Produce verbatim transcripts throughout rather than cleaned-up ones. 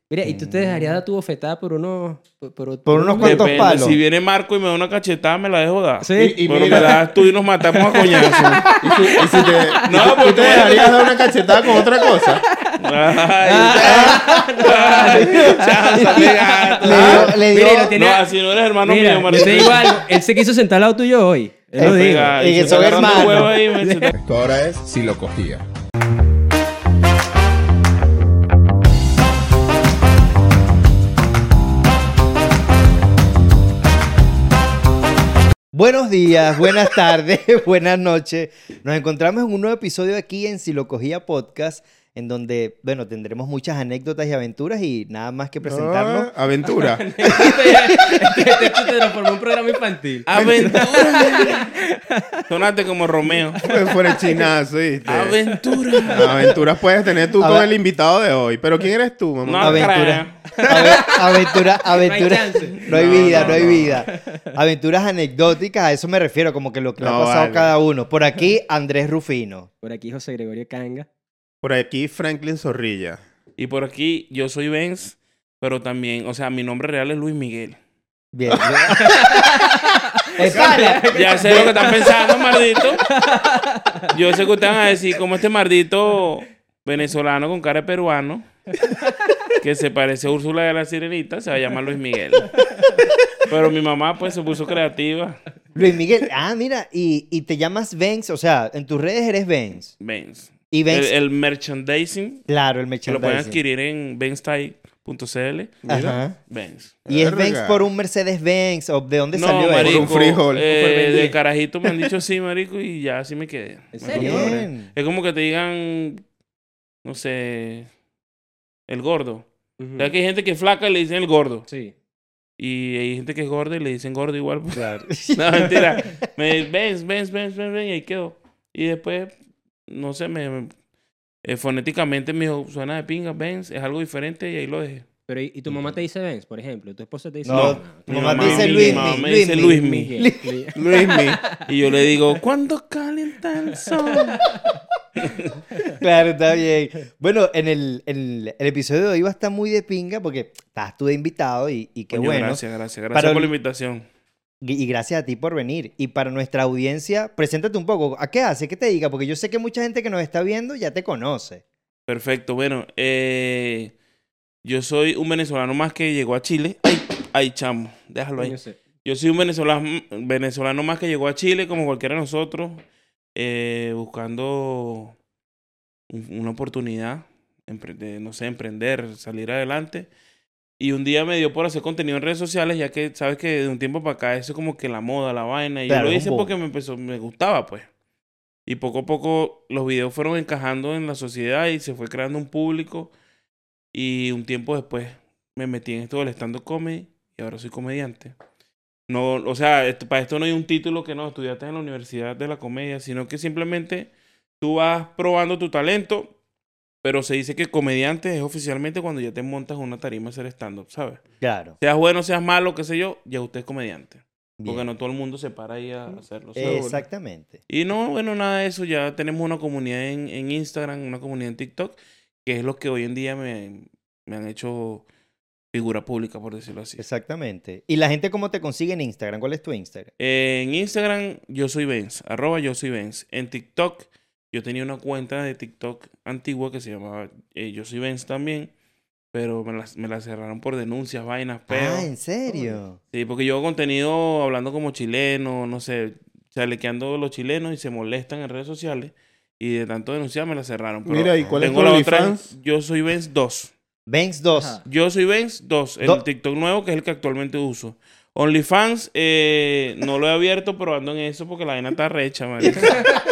Mira, ¿y tú te dejarías dar tu bofetada por unos... Por, por, por unos cuantos Depende, palos? Si viene Marco y me da una cachetada, me la dejo dar. ¿Sí? Y, y Pero mira, me la das tú y nos matamos a coñazo. y si, y si te, No, y tú- porque ¿tú te dejarías dar una cachetada con otra cosa? Ay, chanza, qué gato. Le dio- le dio- Mira, y lo tiene- No, así no eres hermano Mira, mío, yo Marco. te digo algo, él se quiso sentar al lado tuyo hoy. Él lo Eh, dijo. Venga, y y que se son está agarrando hermanos. el huevo ahí, me- se está- Esto ahora es si lo cogía. Buenos días, buenas tardes, buenas noches. Nos encontramos en un nuevo episodio aquí en Si lo cogía podcast, en donde, bueno, tendremos muchas anécdotas y aventuras y nada más que presentarnos. Ah, aventura. Este te transformó en un programa infantil. Aventura. Sonaste como Romeo. Fue fuera el chinazo, ¿viste? Aventura. Aventuras puedes tener tú A con ver. el invitado de hoy. Pero ¿quién eres tú, mamá? No, Aventura. A ver, aventura, aventura. chance. No hay No, vida, no, no hay no. vida. Aventuras anecdóticas, a eso me refiero, como que lo que le ha No, pasado a vale. cada uno. Por aquí, Andrés Rufino. Por aquí José Gregorio Canga. Por aquí, Franklin Zorrilla. Y por aquí, yo soy Benz, pero también, o sea, mi nombre real es Luis Miguel. Bien. Espera. Ya sé lo que están pensando, mardito. Yo sé que ustedes van a decir, como este mardito venezolano con cara de peruano, que se parece a Úrsula de la Sirenita, se va a llamar Luis Miguel. Pero mi mamá, pues, se puso creativa. Luis Miguel, ah, mira, y, y te llamas Benz, o sea, en tus redes eres Benz. Benz. Y El, Benz, el merchandising, claro, el que lo pueden merchandising. adquirir en benzstyle punto c l. Ajá. Benz. Y es Verga. Benz por un Mercedes-Benz, ¿o de dónde No, salió eso? marico, un frijol. eh, de carajito me han dicho así, marico, y ya así me quedé. ¿En Me serio? acostumbré. Bien. Es como que te digan, no sé, el gordo. Ujú. ¿Sabes que hay gente que es flaca y le dicen el gordo? Sí. Y hay gente que es gorda y le dicen gordo igual. pues. Claro. No, mentira. Me Benz, Benz, Benz, Benz, Benz, y ahí quedó. Y después, no sé, me, me- eh, fonéticamente me dijo, suena de pinga, Benz, es algo diferente y ahí lo dejé. Pero, ¿y, y tu mamá te dice Benz, por ejemplo? ¿Tu esposa te dice No, Benz? tu Mi mamá mamá- te dice mi Luismi. mamá me dice Luismi. Luismi. Miguel. Luismi. Y yo le digo, ¿cuándo calienta el sol? Claro, está bien. Bueno, en el, en el episodio de hoy va a estar muy de pinga porque estás tú de invitado y, y qué Coño, bueno. Gracias, gracias. Gracias Para por la el- invitación. Y y gracias a ti por venir. Y para nuestra audiencia, preséntate un poco. ¿A qué hace? ¿Qué te diga? Porque yo sé que mucha gente que nos está viendo ya te conoce. Perfecto. Bueno, eh, yo soy un venezolano más que llegó a Chile. Ay, ay, chamo, déjalo ahí. Coño, sé. Yo soy un venezolano, venezolano más que llegó a Chile, como cualquiera de nosotros, eh, buscando un- una oportunidad, empre- de, no sé, emprender, salir adelante. Y un día me dio por hacer contenido en redes sociales, ya que sabes que de un tiempo para acá eso es como que la moda, la vaina. Y Claro, yo lo es un hice boom. porque me empezó, me gustaba, pues. Y poco a poco los videos fueron encajando en la sociedad y se fue creando un público. Y un tiempo después me metí en esto del stand-up comedy y ahora soy comediante. No, o sea, esto- para esto no hay un título que no estudiaste en la Universidad de la Comedia, sino que simplemente tú vas probando tu talento, pero se dice que comediante es oficialmente cuando ya te montas en una tarima a hacer stand-up, ¿sabes? Claro. Seas bueno, seas malo, qué sé yo, ya usted es comediante. Bien. Porque no todo el mundo se para ahí a hacerlo. ¿sabes? Exactamente. Y no, bueno, nada de eso. Ya tenemos una comunidad en, en Instagram, una comunidad en TikTok, que es lo que hoy en día me, me han hecho figura pública, por decirlo así. Exactamente. ¿Y la gente cómo te consigue en Instagram? ¿Cuál es tu Instagram? En Instagram, yo soy Benz, arroba yo soy Benz. En TikTok, yo tenía una cuenta de TikTok antigua que se llamaba eh, Yo soy Benz también, pero me la, me la cerraron por denuncias, vainas, peos. Ah, ¿en serio? Sí, porque yo hago contenido hablando como chileno, no sé, chalequeando a los chilenos y se molestan en redes sociales. Y de tanto denunciar me la cerraron. Pero Mira, ¿y cuál es tengo tu la otra, OnlyFans? Yo soy Benz dos. Benz dos. Ajá. Yo soy Benz dos, el Do- TikTok nuevo que es el que actualmente uso. OnlyFans, eh, no lo he abierto, pero ando en eso porque la vaina está recha, marico.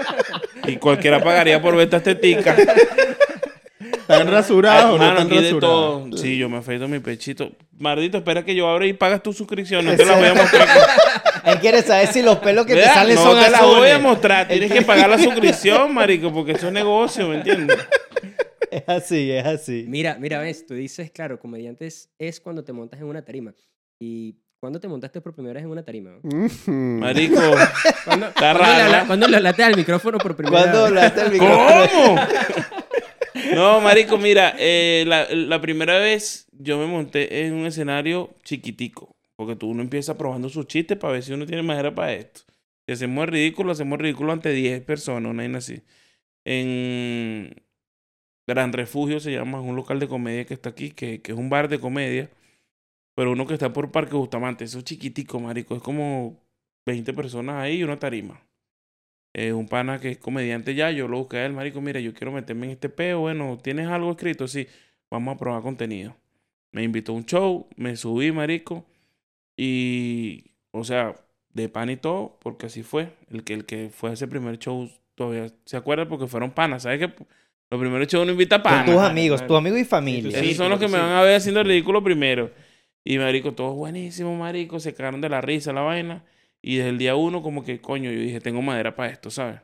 Y cualquiera pagaría por ver estas teticas. ¿Están rasurados o no Hermano, están aquí de rasurados? todo. Sí, yo me afeito mi pechito. Mardito, espera que yo abra y pagas tu suscripción. No te la voy a mostrar. Él quiere saber si los pelos que te ¿Verdad? salen No son te la voy a azules. mostrar. Tienes que pagar la suscripción, marico, porque eso es negocio, ¿me entiendes? Es así, es así. Mira, mira, ves, tú dices, claro, comediante es, es cuando te montas en una tarima. ¿Y cuándo te montaste por primera vez en una tarima? Ujú. Marico, ¿Cuándo, Está ¿cuándo le raro, habla- ¿eh? ¿cuándo le hablaste al micrófono por primera ¿Cuándo vez? hablaste al micrófono? ¿cómo? No, marico, mira, eh, la, la primera vez yo me monté en un escenario chiquitico. Porque tú uno empieza probando sus chistes para ver si uno tiene madera para esto. Si hacemos el ridículo, hacemos ridículo ante diez personas, una vaina así. En Gran Refugio se llama, es un local de comedia que está aquí, que, que es un bar de comedia. Pero uno que está por Parque Bustamante, eso es chiquitico, marico. Es como veinte personas ahí y una tarima. Eh, un pana que es comediante ya, yo lo busqué a él, marico, mira, yo quiero meterme en este peo, bueno, ¿tienes algo escrito? Sí, vamos a probar contenido. Me invitó a un show, me subí, marico, y, o sea, de pan y todo, porque así fue. El que, el que fue a ese primer show todavía se acuerda porque fueron panas, ¿sabes qué? Los primeros shows uno invita a Son panas. tus amigos, tu amigo y Sí, familia. sí, Esos son los que sí. me van a ver haciendo el ridículo primero. Y marico, todo buenísimo, marico, se cagaron de la risa la vaina. Y desde el día uno como que, coño, yo dije, tengo madera para esto, ¿sabes?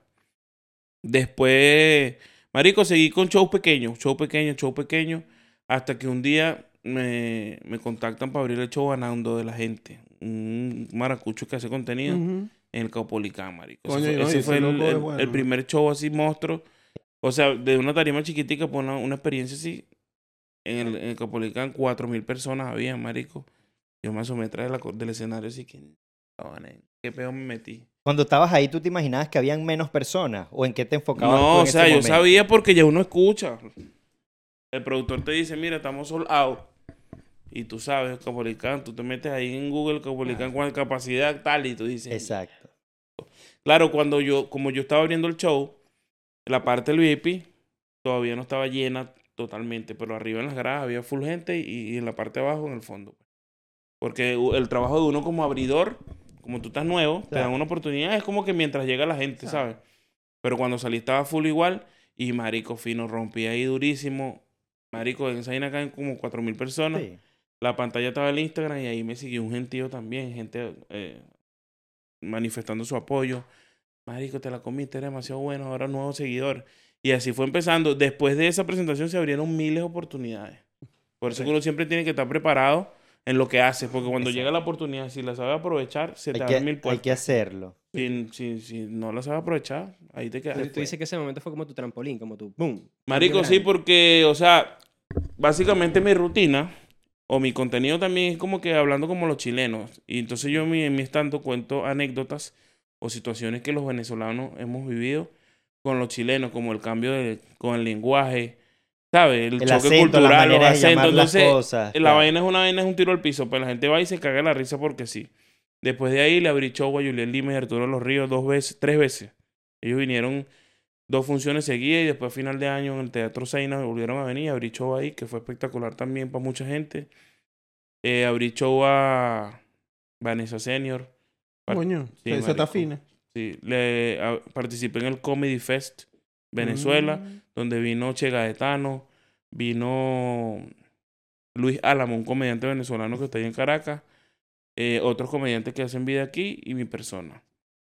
Después, marico, seguí con shows pequeños, show pequeño, show pequeño, hasta que un día me, me contactan para abrir el show a Nando de la gente, un maracucho que hace contenido Ujú. en el Caupolicán, marico. Ese Coño, fue, y no, y ese ese fue el, loco es el- bueno. el primer show así monstruo. O sea, de una tarima chiquitica, por una, una experiencia así, en el, en el Caupolicán, cuatro mil personas había, marico. Yo me asomé atrás de la co- del escenario así que, "Cojones, ¿qué peor me metí?" Cuando estabas ahí, ¿tú te imaginabas que habían menos personas? ¿O en qué te enfocabas tú No, en o sea, ese yo momento? sabía porque ya uno escucha. El productor te dice, mira, estamos sold out. Y tú sabes, Caupolicán, tú te metes ahí en Google, Caupolicán con capacidad tal, y tú dices. Exacto. Claro, cuando yo, como yo estaba abriendo el show, la parte del V I P todavía no estaba llena totalmente, pero arriba en las gradas había full gente y, y en la parte de abajo en el fondo. Porque u- el trabajo de uno como abridor, como tú estás nuevo, te Claro. dan una oportunidad, es como que mientras llega la gente, ¿sabes? Pero cuando salí estaba full igual y marico fino, rompí ahí durísimo. Marico, en esa vaina caen como cuatro mil personas. Sí. La pantalla estaba en el Instagram y ahí me siguió un gentío también, gente eh, manifestando su apoyo. Marico, te la comiste, eres demasiado bueno, ahora nuevo seguidor. Y así fue empezando. Después de esa presentación se abrieron miles de oportunidades. Por eso que uno siempre tiene que estar preparado en lo que hace, porque cuando Exacto. llega la oportunidad, si la sabes aprovechar, se te Hay abren que, mil hay puertas. que hacerlo. Si, si, si no la sabes aprovechar, ahí te quedas. Tú, tú dices que ese momento fue como tu trampolín, como tu boom. Marico, cambio sí, grande. porque, o sea, básicamente mi rutina o mi contenido también es como que hablando como los chilenos. Y entonces yo en mi, en mi stand cuento anécdotas o situaciones que los venezolanos hemos vivido con los chilenos, como el cambio de, con el lenguaje, ¿sabes? El, El choque acento, la cultural, los manera de acentos. llamar las Entonces, cosas. la claro. vaina es una vaina, es un tiro al piso, pero la gente va y se caga la risa porque sí. Después de ahí le abrí show a Julián Lima y Arturo Los Ríos dos veces, tres veces. Ellos vinieron dos funciones seguidas y después a final de año en el Teatro Seina volvieron a venir. Abrí show ahí, que fue espectacular también para mucha gente. Eh, abrí show a Vanessa Senior. Par- Coño, Sí, esa está marico. fina. Sí, le, a- participé en el Comedy Fest Venezuela, Mm. donde vino Che Gaetano, vino Luis Álamo, un comediante venezolano que está ahí en Caracas, eh, otros comediantes que hacen vida aquí y mi persona.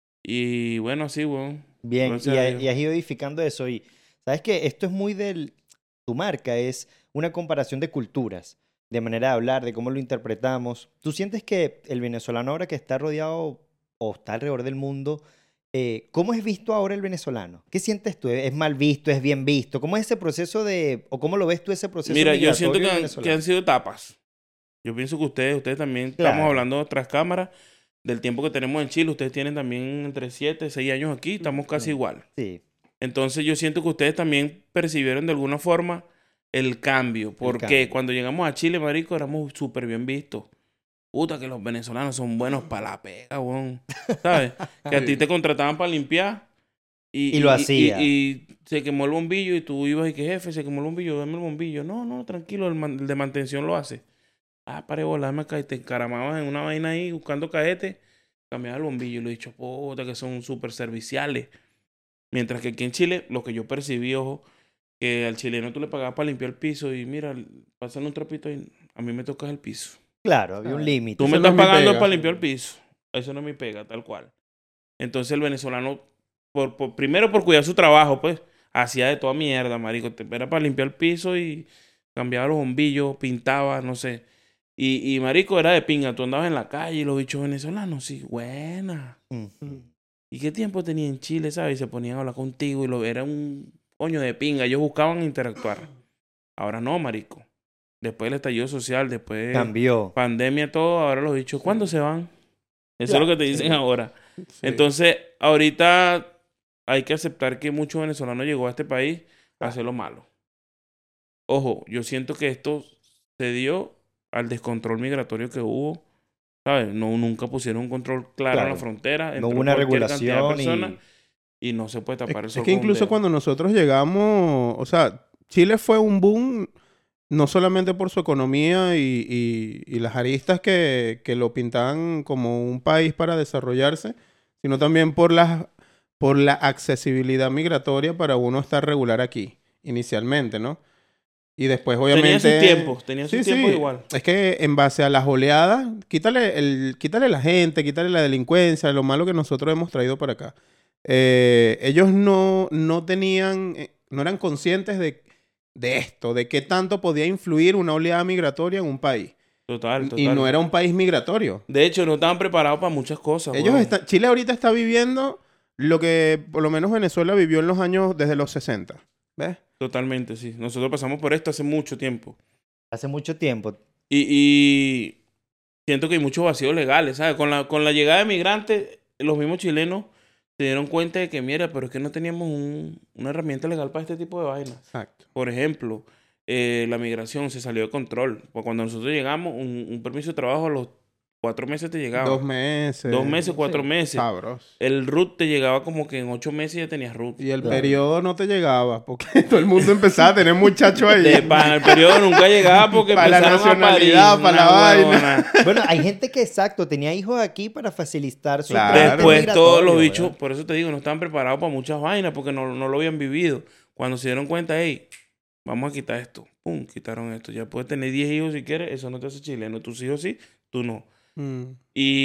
Y bueno, así, bueno. Bien, Gracias y, a ha- Dios. y has ido edificando eso. Y sabes que esto es muy del. Tu marca es una comparación de culturas, de manera de hablar, de cómo lo interpretamos. ¿Tú sientes que el venezolano ahora que está rodeado o está alrededor del mundo, eh, cómo es visto ahora el venezolano? ¿Qué sientes tú? ¿Es mal visto? ¿Es bien visto? ¿Cómo es ese proceso de. o cómo lo ves tú ese proceso Mira, yo migratorio siento que del han, que venezolano? han sido etapas. Yo pienso que ustedes, ustedes también Claro. estamos hablando tras cámaras del tiempo que tenemos en Chile. Ustedes tienen también entre siete, seis años aquí, estamos casi igual. Sí, Entonces yo siento que ustedes también percibieron de alguna forma el cambio. Porque cambio. cuando llegamos a Chile, marico, éramos súper bien vistos. Puta, que los venezolanos son buenos para la pega, weón. ¿Sabes? Que a ti te contrataban para limpiar. Y, Y lo hacía. Y, y se quemó el bombillo y tú ibas y que jefe, se quemó el bombillo, dame el bombillo. No, no, tranquilo, el, man- el de mantención lo hace. Ah, pare bola, dame acá. Y te encaramabas en una vaina ahí buscando caete. Cambiabas el bombillo y lo he dicho, puta, que son súper serviciales. Mientras que aquí en Chile, lo que yo percibí, ojo, que al chileno tú le pagabas para limpiar el piso y mira, pásale un trapito y a mí me tocas el piso. claro, había un Claro. límite. Tú Eso me no estás es mi pagando pega. para limpiar el piso. Eso no es mi pega, tal cual. Entonces el venezolano, por, por- primero por cuidar su trabajo, pues, hacía de toda mierda, marico. Te era para limpiar el piso y cambiaba los bombillos, pintaba, no sé. Y, y marico, era de pinga. Tú andabas en la calle y los bichos venezolanos, sí, buena. Ujú. ¿Y qué tiempo tenía en Chile, sabes? Y se ponían a hablar contigo y lo era un coño, de pinga. Ellos buscaban interactuar. Ahora no, marico. Después del estallido social, después de Cambió. pandemia, todo, ahora los bichos, ¿cuándo se van? Eso Ya, es lo que te dicen sí. ahora. Sí. Entonces, ahorita hay que aceptar que muchos venezolanos llegó a este país a hacer lo malo. Ojo, yo siento que esto se dio al descontrol migratorio que hubo, ¿sabes? No, nunca pusieron un control claro en la Claro. frontera. No entró hubo una cualquier cantidad de regulación personas y... y no se puede tapar el Es, sol es que con un incluso dedo. cuando nosotros llegamos, o sea, Chile fue un boom no solamente por su economía y, y- y las aristas que, que lo pintaban como un país para desarrollarse, sino también por las, por la accesibilidad migratoria para uno estar regular aquí, inicialmente, ¿no? Y después, obviamente... Tenía sus tiempos, tenía sus Sí, tiempos sí. igual. Es que en base a las oleadas, quítale, el, quítale la gente, quítale la delincuencia, lo malo que nosotros hemos traído para acá. Eh, ellos no, no tenían, eh, no eran conscientes de, de esto, de qué tanto podía influir una oleada migratoria en un país. Total, total. Y no era un país migratorio. De hecho, no estaban preparados para muchas cosas. Ellos weón. están, Chile ahorita está viviendo lo que por lo menos Venezuela vivió en los años desde los sesenta. ¿Ves? Totalmente, sí. Nosotros pasamos por esto hace mucho tiempo. Hace mucho tiempo. Y, y siento que hay muchos vacíos legales, ¿sabes? Con la, con la llegada de migrantes, los mismos chilenos se dieron cuenta de que, mira, pero es que no teníamos un- una herramienta legal para este tipo de vainas. Exacto. Por ejemplo, eh, la migración se salió de control. Pues cuando nosotros llegamos, un, un permiso de trabajo a los cuatro meses te llegaba. Dos meses. Dos meses, cuatro Sí. meses. Sabroso. El R U T te llegaba como que en ocho meses ya tenías R U T. Y el Claro. periodo no te llegaba porque todo el mundo empezaba a tener muchachos ahí. De pana, el periodo nunca llegaba porque Pa' la empezaron a parir. nacionalidad, pa' la una vaina. huevona. Bueno, hay gente que, exacto, tenía hijos aquí para facilitar su Claro. trámite Después todos los migratorio, bichos, ¿verdad? por eso te digo, no estaban preparados para muchas vainas porque no, no lo habían vivido. Cuando se dieron cuenta, hey, vamos a quitar esto. Pum, quitaron esto. Ya puedes tener diez hijos si quieres, eso no te hace chileno. Tus hijos sí, tú no. Mm.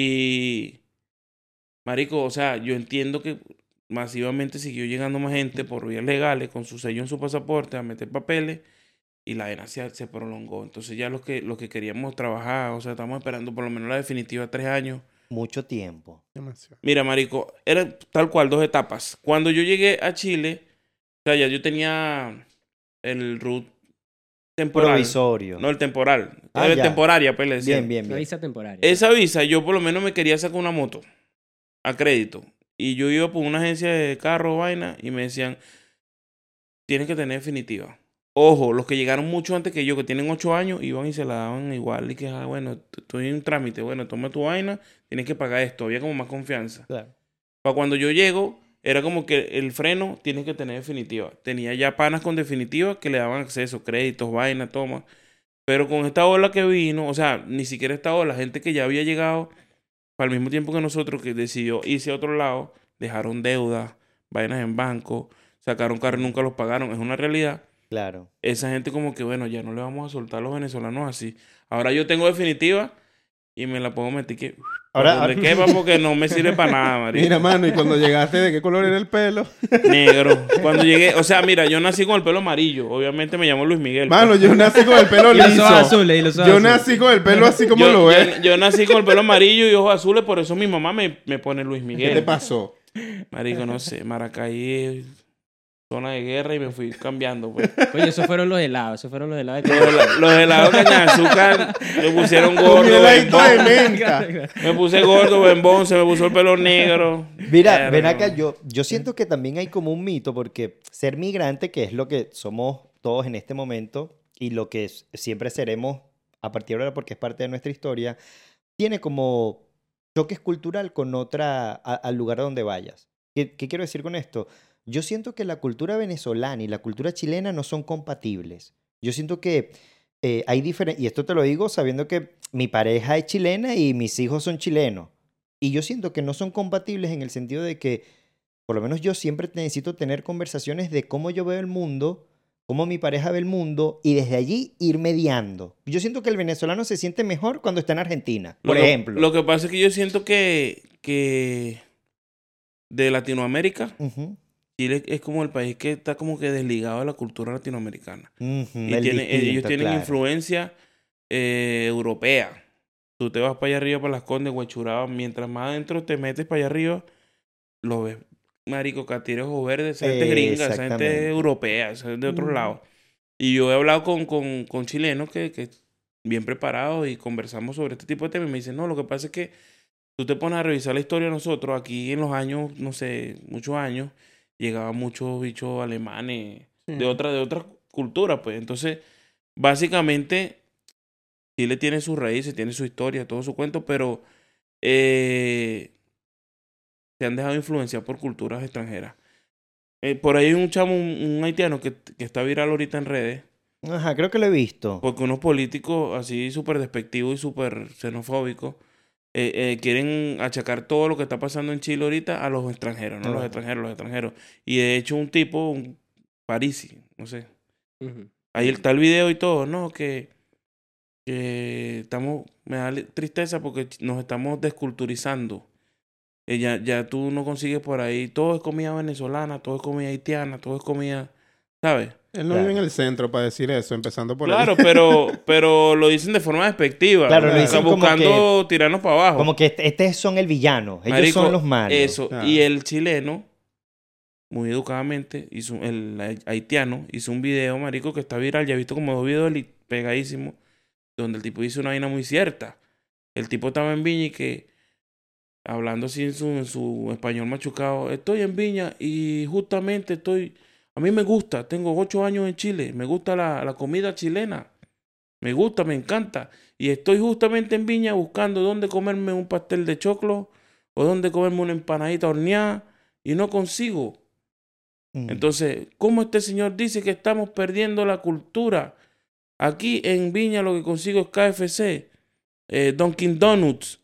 Y, marico, o sea, yo entiendo que masivamente siguió llegando más gente por vías legales con su sello en su pasaporte a meter papeles y la vaina se, se prolongó. Entonces ya los que, los que queríamos trabajar, o sea, estamos esperando por lo menos la definitiva tres años. Mucho tiempo. Demasiado. Mira, marico, eran tal cual dos etapas. Cuando yo llegué a Chile, o sea, ya yo tenía el R U T temporal. Provisorio. No, el temporal. Ah, Era ya. temporaria, pues le decían. Bien, bien, Una bien. visa temporaria. Esa visa, yo por lo menos me quería sacar una moto a crédito. Y yo iba por una agencia de carro, vaina, y me decían, tienes que tener definitiva. Ojo, los que llegaron mucho antes que yo, que tienen ocho años, iban y se la daban igual. Y que, ah, bueno, t- estoy en un trámite, bueno, toma tu vaina, tienes que pagar esto. Había como más confianza. Claro. Para cuando yo llego, era como que el freno tienes que tener definitiva. Tenía ya panas con definitiva que le daban acceso, créditos, vaina, toma. Pero con esta ola que vino, o sea, ni siquiera esta ola, gente que ya había llegado al mismo tiempo que nosotros, que decidió irse a otro lado, dejaron deudas, vainas en banco, sacaron carros y nunca los pagaron. Es una realidad. Claro. Esa gente como que, bueno, ya no le vamos a soltar a los venezolanos así. Ahora yo tengo definitiva y me la puedo meter que... Ahora- Ahora, donde quepa porque no me sirve para nada, marico. Mira, mano, y cuando llegaste, ¿de qué color era el pelo? Negro. Cuando llegué, o sea, mira, yo nací con el pelo amarillo. Obviamente me llamo Luis Miguel. Mano, pues. yo nací con el pelo Y los liso. ojos azules, y los ojos Yo azules. nací con el pelo así como yo, lo ves. yo, yo nací con el pelo amarillo y ojos azules, por eso mi mamá me, me pone Luis ¿Qué te Miguel. pasó? Marico, no sé, Maracay es zona de guerra y me fui cambiando, pues. Oye, esos fueron los helados, esos fueron los helados de Los, hela- los helados de caña de azúcar me pusieron Con gordo, mi heladito bembón. de menta. Me puse gordo, bembón, se me puso el pelo negro. Mira, Verga, ven acá, man. yo, yo siento que también hay como un mito, porque ser migrante, que es lo que somos todos en este momento, y lo que s- siempre seremos a partir de ahora porque es parte de nuestra historia, tiene como choques cultural con otra, a- al lugar donde vayas. ¿Qué, qué quiero decir con esto? Yo siento que la cultura venezolana y la cultura chilena no son compatibles. Yo siento que eh, hay diferencias, y esto te lo digo sabiendo que mi pareja es chilena y mis hijos son chilenos. Y yo siento que no son compatibles en el sentido de que, por lo menos yo siempre necesito tener conversaciones de cómo yo veo el mundo, cómo mi pareja ve el mundo, y desde allí ir mediando. Yo siento que el venezolano se siente mejor cuando está en Argentina, por Lo que- ejemplo. Lo que pasa es que yo siento que, que de Latinoamérica, Ujú, Chile es como el país que está como que desligado de la cultura latinoamericana. ujú, Y el tiene- ellos distinto, tienen claro. influencia eh, europea. Tú te vas para allá arriba, para Las Condes, Huechuraba, mientras más adentro te metes para allá arriba, lo ves marico, catire ojos verdes, esa gente es gringa, esa gente Exactamente. es europea, esa es de otros Mm. lados. Y yo he hablado con, con, con chilenos que, que bien preparados y conversamos sobre este tipo de temas y me dicen, no, lo que pasa es que tú te pones a revisar la historia de nosotros, aquí en los años, no sé, muchos años, llegaban muchos bichos alemanes de Sí. otra, de otras culturas, pues. Entonces, básicamente, Chile tiene sus raíces, tiene su historia, todo su cuento, pero eh, se han dejado influenciar por culturas extranjeras. Eh, por ahí hay un chamo, un, un haitiano que, que está viral ahorita en redes, Ajá, creo que lo he visto. porque unos políticos así súper despectivos y súper xenofóbicos eh, eh, quieren achacar todo lo que está pasando en Chile ahorita a los extranjeros, no los Ajá. extranjeros, los extranjeros. Y de hecho un tipo, un Parisi, no sé, Ujú. ahí está el video y todo, ¿no? Que, que estamos, me da li- tristeza porque ch- nos estamos desculturizando. Eh, ya, ya tú no consigues por ahí, todo es comida venezolana, todo es comida haitiana, todo es comida, ¿sabes? Él no Claro. vive en el centro para decir eso, empezando por ahí. Claro, pero, pero lo dicen de forma despectiva. Claro, lo o sea, dicen como buscando tirarnos para abajo. Como que este- estos son el villano, ellos Marico, son los malos. Eso. Claro. Y el chileno, muy educadamente, hizo, el hai- haitiano, hizo un video, marico, que está viral. Ya he visto como dos videos li- pegadísimos, donde el tipo hizo una vaina muy cierta. El tipo estaba en Viña y que, hablando así en su, en su español machucado, estoy en Viña y justamente estoy, a mí me gusta, tengo ocho años en Chile, me gusta la, la comida chilena, me gusta, me encanta. Y estoy justamente en Viña buscando dónde comerme un pastel de choclo o dónde comerme una empanadita horneada y no consigo. Mm. Entonces, ¿cómo este señor dice que estamos perdiendo la cultura? Aquí en Viña lo que consigo es K F C, eh, Dunkin' Donuts,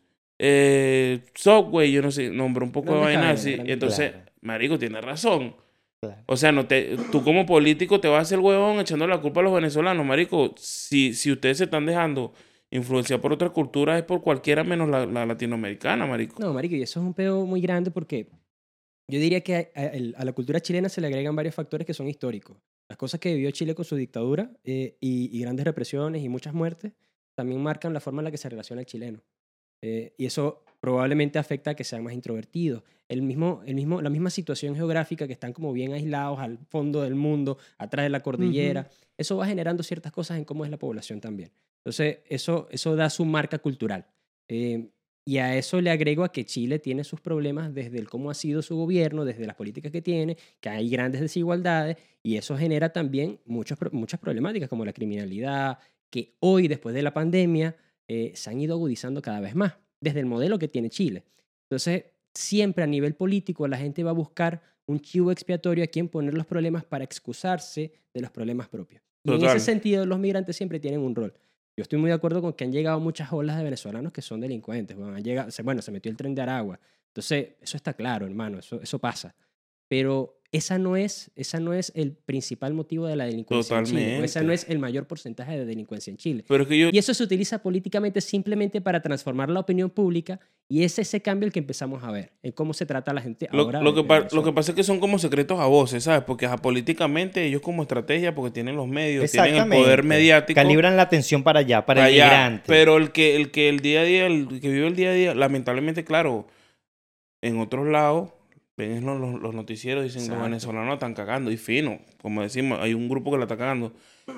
eh, Subway, yo no sé, nombro un poco de Grandes vainas cadenas, así. grandes Entonces, Claro. marico, tiene razón. Claro. O sea, no te, tú como político te vas a hacer el huevón echando la culpa a los venezolanos, marico. Si, si ustedes se están dejando influenciar por otras culturas es por cualquiera menos la, la latinoamericana, marico. No, marico, y eso es un pedo muy grande porque yo diría que a, a el- a la cultura chilena se le agregan varios factores que son históricos. Las cosas que vivió Chile con su dictadura eh, y, y grandes represiones y muchas muertes también marcan la forma en la que se relaciona el chileno. Eh, y eso probablemente afecta a que sean más introvertidos. El mismo, el mismo, la misma situación geográfica, que están como bien aislados al fondo del mundo, atrás de la cordillera, eso va generando ciertas cosas en cómo es la población también. Entonces, eso, eso da su marca cultural. Eh, y a eso le agrego a que Chile tiene sus problemas desde el cómo ha sido su gobierno, desde las políticas que tiene, que hay grandes desigualdades, y eso genera también muchos, pro- muchas problemáticas como la criminalidad, que hoy, después de la pandemia, eh, se han ido agudizando cada vez más, desde el modelo que tiene Chile. Entonces, siempre a nivel político la gente va a buscar un chivo expiatorio a quien poner los problemas para excusarse de los problemas propios. Y en Total. ese sentido, los migrantes siempre tienen un rol. Yo estoy muy de acuerdo con que han llegado muchas olas de venezolanos que son delincuentes. Bueno, han llegado, se- bueno, se metió el tren de Aragua. Entonces, eso está claro, hermano, eso, eso pasa. Pero esa no, es, esa no es el principal motivo de la delincuencia en Chile. O esa Totalmente. no es el mayor porcentaje de delincuencia en Chile. Pero es que yo, Y eso se utiliza políticamente simplemente para transformar la opinión pública y es ese cambio el que empezamos a ver, en cómo se trata a la gente Lo, ahora. lo de- que, de pa- lo Venezuela. que pasa es que son como secretos a voces, ¿sabes? Porque ajá, políticamente ellos como estrategia, porque tienen los medios, tienen el poder mediático. Calibran la atención para allá, para para el allá. migrante. Pero el que, el que el día a día, el que vive el día a día, lamentablemente, claro, en otros lados, ven los, los, los noticieros, dicen Exacto. los venezolanos la están cagando. Y fino, como decimos, hay un grupo que la está cagando.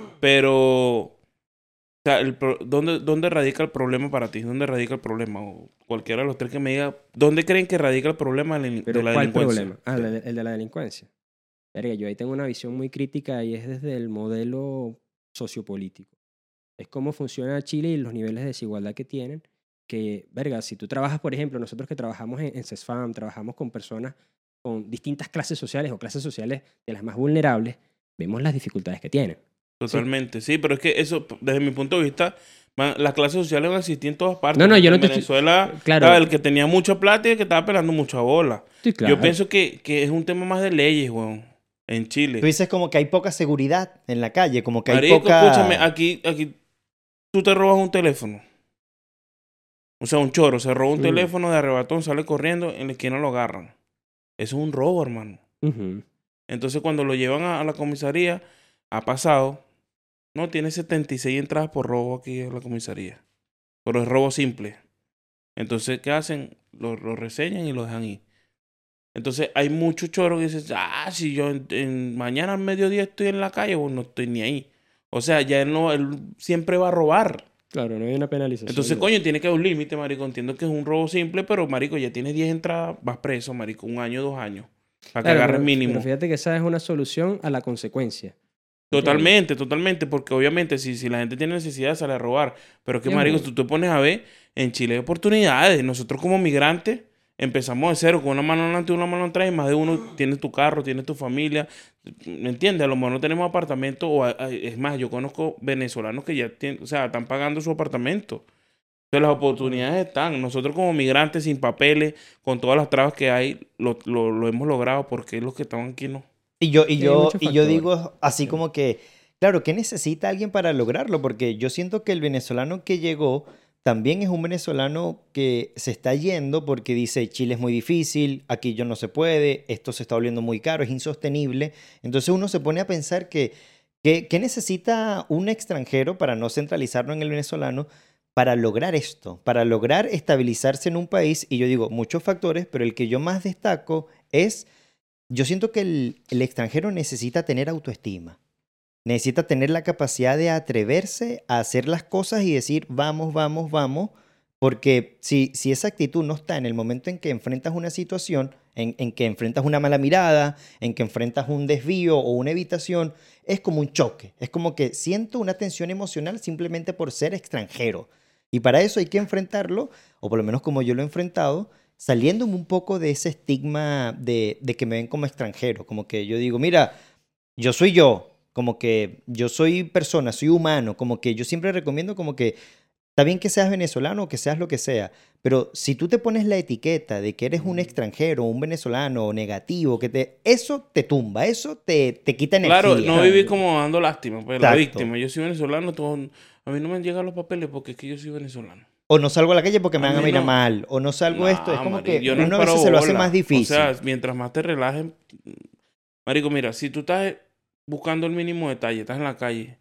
Pero, o sea, el pro- ¿dónde, ¿dónde radica el problema para ti? ¿Dónde radica el problema? O cualquiera de los tres que me diga, ¿dónde creen que radica el problema de la, Pero de la ¿cuál delincuencia? problema? Ah, el de, el de la delincuencia. Verga, yo ahí tengo una visión muy crítica y es desde el modelo sociopolítico. Es cómo funciona Chile y los niveles de desigualdad que tienen. Que, verga, si tú trabajas, por ejemplo, nosotros que trabajamos en, en CESFAM, trabajamos con personas con distintas clases sociales o clases sociales de las más vulnerables, vemos las dificultades que tienen. Totalmente, sí, pero es que eso, desde mi punto de vista, man, las clases sociales van a existir en todas partes. No, no, yo En no te estoy- Venezuela, Claro. estaba el que tenía mucha plata y el que estaba pelando mucha bola. Sí, claro. Yo pienso que, que es un tema más de leyes, weón, en Chile. Tú dices como que hay poca seguridad en la calle, como que hay Marico, poca... escúchame, aquí, aquí tú te robas un teléfono. O sea, un choro se roba un Mm. teléfono de arrebatón, sale corriendo, en la esquina lo agarran. Eso es un robo, hermano. Ujú. Entonces, cuando lo llevan a, a la comisaría, ha pasado. No, tiene setenta y seis entradas por robo aquí en la comisaría. Pero es robo simple. Entonces, ¿qué hacen? Lo, lo reseñan y lo dejan ir. Entonces hay muchos choros que dicen, ah, si yo en, en- mañana al mediodía estoy en la calle, pues no estoy ni ahí. O sea, ya él, no, él siempre va a robar. Claro, no hay una penalización. Entonces, de coño, eso. tiene que haber un límite, marico. Entiendo que es un robo simple, pero, marico, ya tienes diez entradas, vas preso, marico, un año, dos años. Para que Claro, agarres pero, mínimo. pero fíjate que esa es una solución a la consecuencia. ¿Entiendes? Totalmente, totalmente, porque obviamente si, si la gente tiene necesidad sale a robar, pero es que, Y es marico, un- si tú te pones a ver, en Chile hay oportunidades. Nosotros como migrantes empezamos de cero, con una mano adelante y una mano atrás, y más de uno tiene tu carro, tiene tu familia, ¿me entiendes? A lo mejor no tenemos apartamento, o a- a- es más, yo conozco venezolanos que ya tienen, o sea, están pagando su apartamento. Entonces las oportunidades están. Nosotros como migrantes sin papeles, con todas las trabas que hay, lo, lo, lo hemos logrado, porque los que están aquí no. Y yo, y Sí, hay yo, muchos y yo factores. digo así Sí. como que, claro, ¿qué necesita alguien para lograrlo? Porque yo siento que el venezolano que llegó también es un venezolano que se está yendo porque dice, Chile es muy difícil, aquí yo no se puede, esto se está volviendo muy caro, es insostenible. Entonces uno se pone a pensar que, que- ¿qué necesita un extranjero, para no centralizarlo en el venezolano, para lograr esto, para lograr estabilizarse en un país? Y yo digo, muchos factores, pero el que yo más destaco es... Yo siento que el, el extranjero necesita tener autoestima, necesita tener la capacidad de atreverse a hacer las cosas y decir, vamos, vamos, vamos, porque si, si esa actitud no está en el momento en que enfrentas una situación, en, en que enfrentas una mala mirada, en que enfrentas un desvío o una evitación, es como un choque, es como que siento una tensión emocional simplemente por ser extranjero. Y para eso hay que enfrentarlo, o por lo menos como yo lo he enfrentado, saliéndome un poco de ese estigma de, de que me ven como extranjero, como que yo digo, mira, yo soy yo, como que yo soy persona, soy humano, como que yo siempre recomiendo como que está bien que seas venezolano o que seas lo que sea, pero si tú te pones la etiqueta de que eres un extranjero, un venezolano negativo, que te, eso te tumba, eso te, te quita energía. Claro, no vivir como dando lástima, pues la Exacto. víctima. Yo soy venezolano, todo, a mí no me han llegado los papeles porque es que yo soy venezolano. O no salgo a la calle porque me A van a mí mirar no. mal, o no salgo esto, es Nah, como marico, que yo no uno a paro veces se lo hace bola. más difícil. O sea, mientras más te relajen, marico, mira, si tú estás buscando el mínimo detalle, estás en la calle,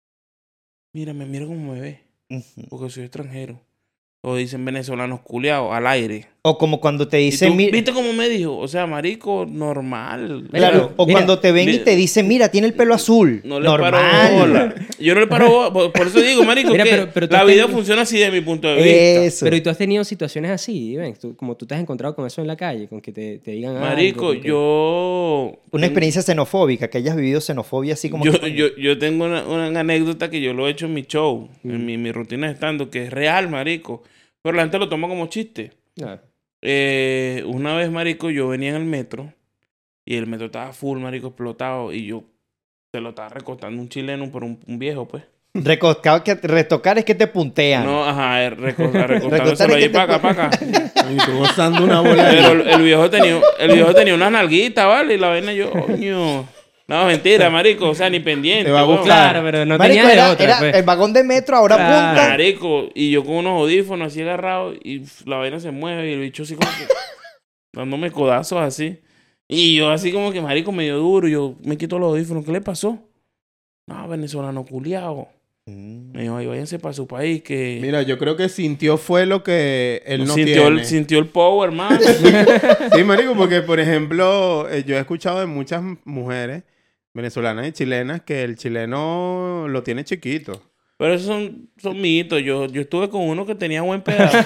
mírame, mira cómo me ve, Ujú. porque soy extranjero. O dicen venezolanos culiados al aire. O como cuando te ¿Y dicen, tú "Mi-". viste cómo me dijo? O sea, marico, normal. Claro, o Mira, cuando te ven y mira, te dicen, mira, tiene el pelo azul. No le paro Normal. bola. Yo no le paro bola. Por, por eso digo, marico, Mira, que pero- pero tú la has vida tenido- funciona así de mi punto de vista. Eso. Pero ¿y tú has tenido situaciones así, ven? Tú- como tú te has encontrado con eso en la calle, con que te, te digan algo, Marico, con que- yo... Una experiencia xenofóbica, que hayas vivido xenofobia así como Yo, que... yo, yo tengo una, una anécdota que yo lo he hecho en mi show, Mm. en mi, mi rutina de stand que es real, marico. Pero la gente lo toma como chiste. Ah, Eh, una vez, marico, yo venía en el metro y el metro estaba full, marico, explotado y yo se lo estaba recostando un chileno, pero un, un viejo, pues. Recostar, que, retocar es que te puntean. No, ajá, eh, reco- Recostar recostándoselo es que ahí te para acá, pon- para acá. Y tú gozando una bola Pero ahí. el, el viejo tenía, el viejo tenía unas nalguitas, ¿vale? Y la vaina yo, coño. No, mentira, marico, o sea, ni pendiente. Te va a weón. buscar. claro, pero no Marico, tenías de era, otra, era pues. el vagón de metro, ahora Claro. punta. Marico, y yo con unos audífonos así agarrados y pf, la vaina se mueve y el bicho así como que dándome codazos así. Y yo así como que, marico, medio duro, y yo me quito los audífonos, ¿qué le pasó? No, venezolano culiao. Mm. Me dijo, ay, váyanse para su país que... Mira, yo creo que sintió fue lo que él no sintió, tiene. el, sintió el power, hermano. Sí, marico, porque por ejemplo, eh, yo he escuchado de muchas mujeres venezolanas y chilenas que el chileno lo tiene chiquito. Pero esos son, son mitos. Yo, yo estuve con uno que tenía buen pedazo.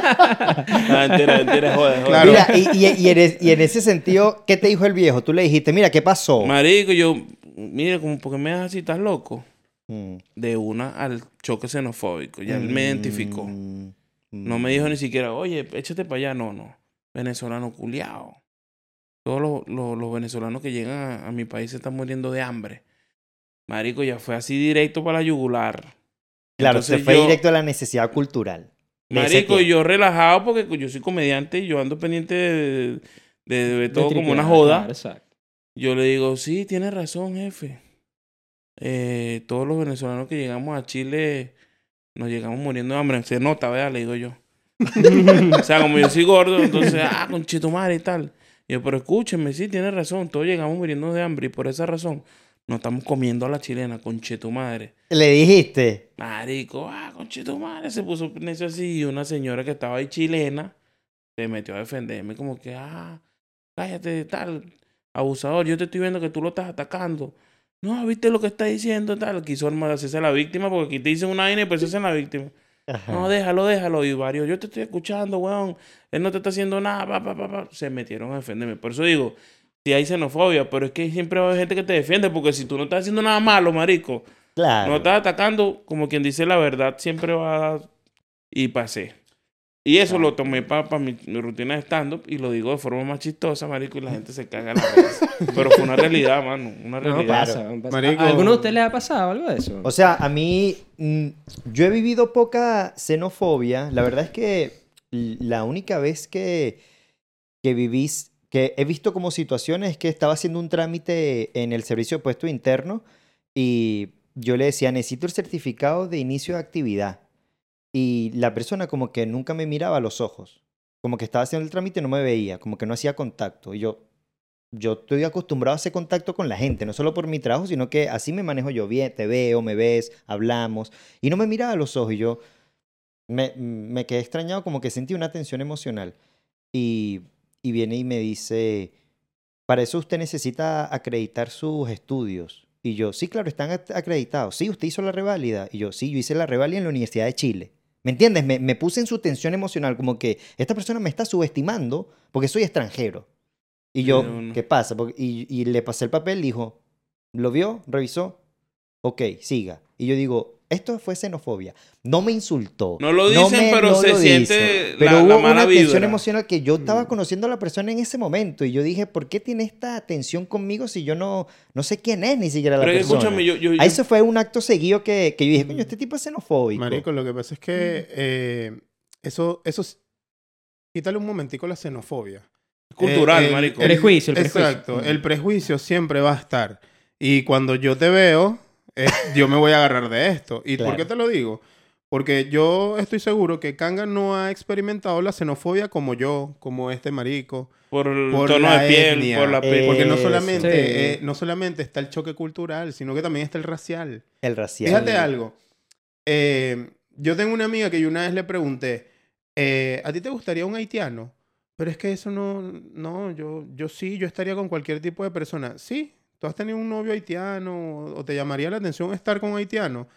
Ah, mentira, mentira, joder, joder. Claro. Mira, y, y- y en es- y en ese sentido, ¿qué te dijo el viejo? Tú le dijiste, mira, ¿qué pasó? Marico, yo... Mira, como porque me das así, estás loco. Mm. De una al choque xenofóbico. Ya él me identificó. Mm. No me dijo ni siquiera, oye, échate para allá. No, no. Venezolano culiao. Todos los, los, los venezolanos que llegan a, a mi país se están muriendo de hambre. Marico, ya fue así directo para la yugular. Claro, Entonces se fue yo- directo a la necesidad cultural. de ese Marico, y tiempo. yo relajado porque yo soy comediante y yo ando pendiente de, de, de ver todo de como una tripear, joda. claro, exacto. Yo le digo, sí, tienes razón, jefe. Eh, todos los venezolanos que llegamos a Chile nos llegamos muriendo de hambre. Se nota, ¿verdad? Le digo yo. O sea, como yo soy gordo, entonces, ah, con chitumare y tal. Y yo, pero escúchenme, sí, tienes razón. Todos llegamos muriendo de hambre y por esa razón no estamos comiendo a la chilena, con tu madre. Le dijiste. Marico, ah, con tu madre. Se puso necio así y una señora que estaba ahí chilena se metió a defenderme como que, ah, cállate, tal, abusador, yo te estoy viendo que tú lo estás atacando. No, ¿viste lo que está diciendo? Tal, quiso hacerse la víctima porque aquí te dicen una vaina y pues se hacen la víctima. Ajá. No, déjalo, déjalo. Y varios, yo te estoy escuchando, weón. Él no te está haciendo nada, pa, pa, pa, pa. Se metieron a defenderme. Por eso digo, sí hay xenofobia, pero es que siempre va a haber gente que te defiende porque si tú no estás haciendo nada malo, marico, Claro. no estás atacando, como quien dice la verdad, siempre va a... Y pasé. Y eso lo tomé para pa mi, mi rutina de stand-up y lo digo de forma más chistosa, marico, y la gente se caga en la risa. Pero fue una realidad, mano, una No realidad. pasa, no pasa. Marico. ¿A alguno de ustedes les ha pasado algo de eso? O sea, a mí, mm, yo he vivido poca xenofobia. La verdad es que l- la única vez que, que viví, s- que he visto como situaciones es que estaba haciendo un trámite en el servicio de puesto interno y yo le decía, necesito el certificado de inicio de actividad. Y la persona como que nunca me miraba a los ojos. Como que estaba haciendo el trámite y no me veía, como que no hacía contacto. Y yo, yo estoy acostumbrado a hacer contacto con la gente, no solo por mi trabajo, sino que así me manejo yo bien, te veo, me ves, hablamos. Y no me miraba a los ojos y yo me, me quedé extrañado, como que sentí una tensión emocional. Y, y viene y me dice, para eso usted necesita acreditar sus estudios. Y yo, sí, claro, están ac- acreditados. Sí, usted hizo la reválida. Y yo, sí, yo hice la reválida en la Universidad de Chile. ¿Me entiendes? Me, me puse en su tensión emocional, como que esta persona me está subestimando porque soy extranjero. Y Sí, yo, de una. ¿qué pasa? Porque- y, y le pasé el papel, dijo, ¿lo vio? ¿Revisó? Ok, siga. Y yo digo, esto fue xenofobia. No me insultó. No lo dicen, me- pero se lo siente hizo. Pero la- hubo la mala una tensión vibra. emocional que yo estaba Mm. conociendo a la persona en ese momento. Y yo dije, ¿por qué tiene esta tensión conmigo si yo no, no sé quién es ni siquiera la Pero es que persona? escúchame, yo... yo, yo- Ahí se fue un acto seguido que, que yo dije, Mm. coño, este tipo es xenofóbico. Marico, lo que pasa es que eh, eso, eso, es- quítale un momentico la xenofobia. es cultural, Eh, el- marico. el- Prejuicio, el prejuicio. Exacto, el prejuicio siempre va a estar. Y cuando yo te veo, eh, yo me voy a agarrar de esto. ¿Y por Claro. qué te lo digo? Porque yo estoy seguro que Kanga no ha experimentado la xenofobia como yo, como este marico. Por el por tono la de piel, etnia. por la Eh, piel. Porque no Eso. solamente, Sí. eh, no solamente está el choque cultural, sino que también está el racial. El racial. Fíjate algo. Eh, yo tengo una amiga que yo una vez le pregunté, eh, ¿a ti te gustaría un haitiano? Pero es que eso no, no, yo, yo sí, yo estaría con cualquier tipo de persona. Sí, tú has tenido un novio haitiano o te llamaría la atención estar con un haitiano.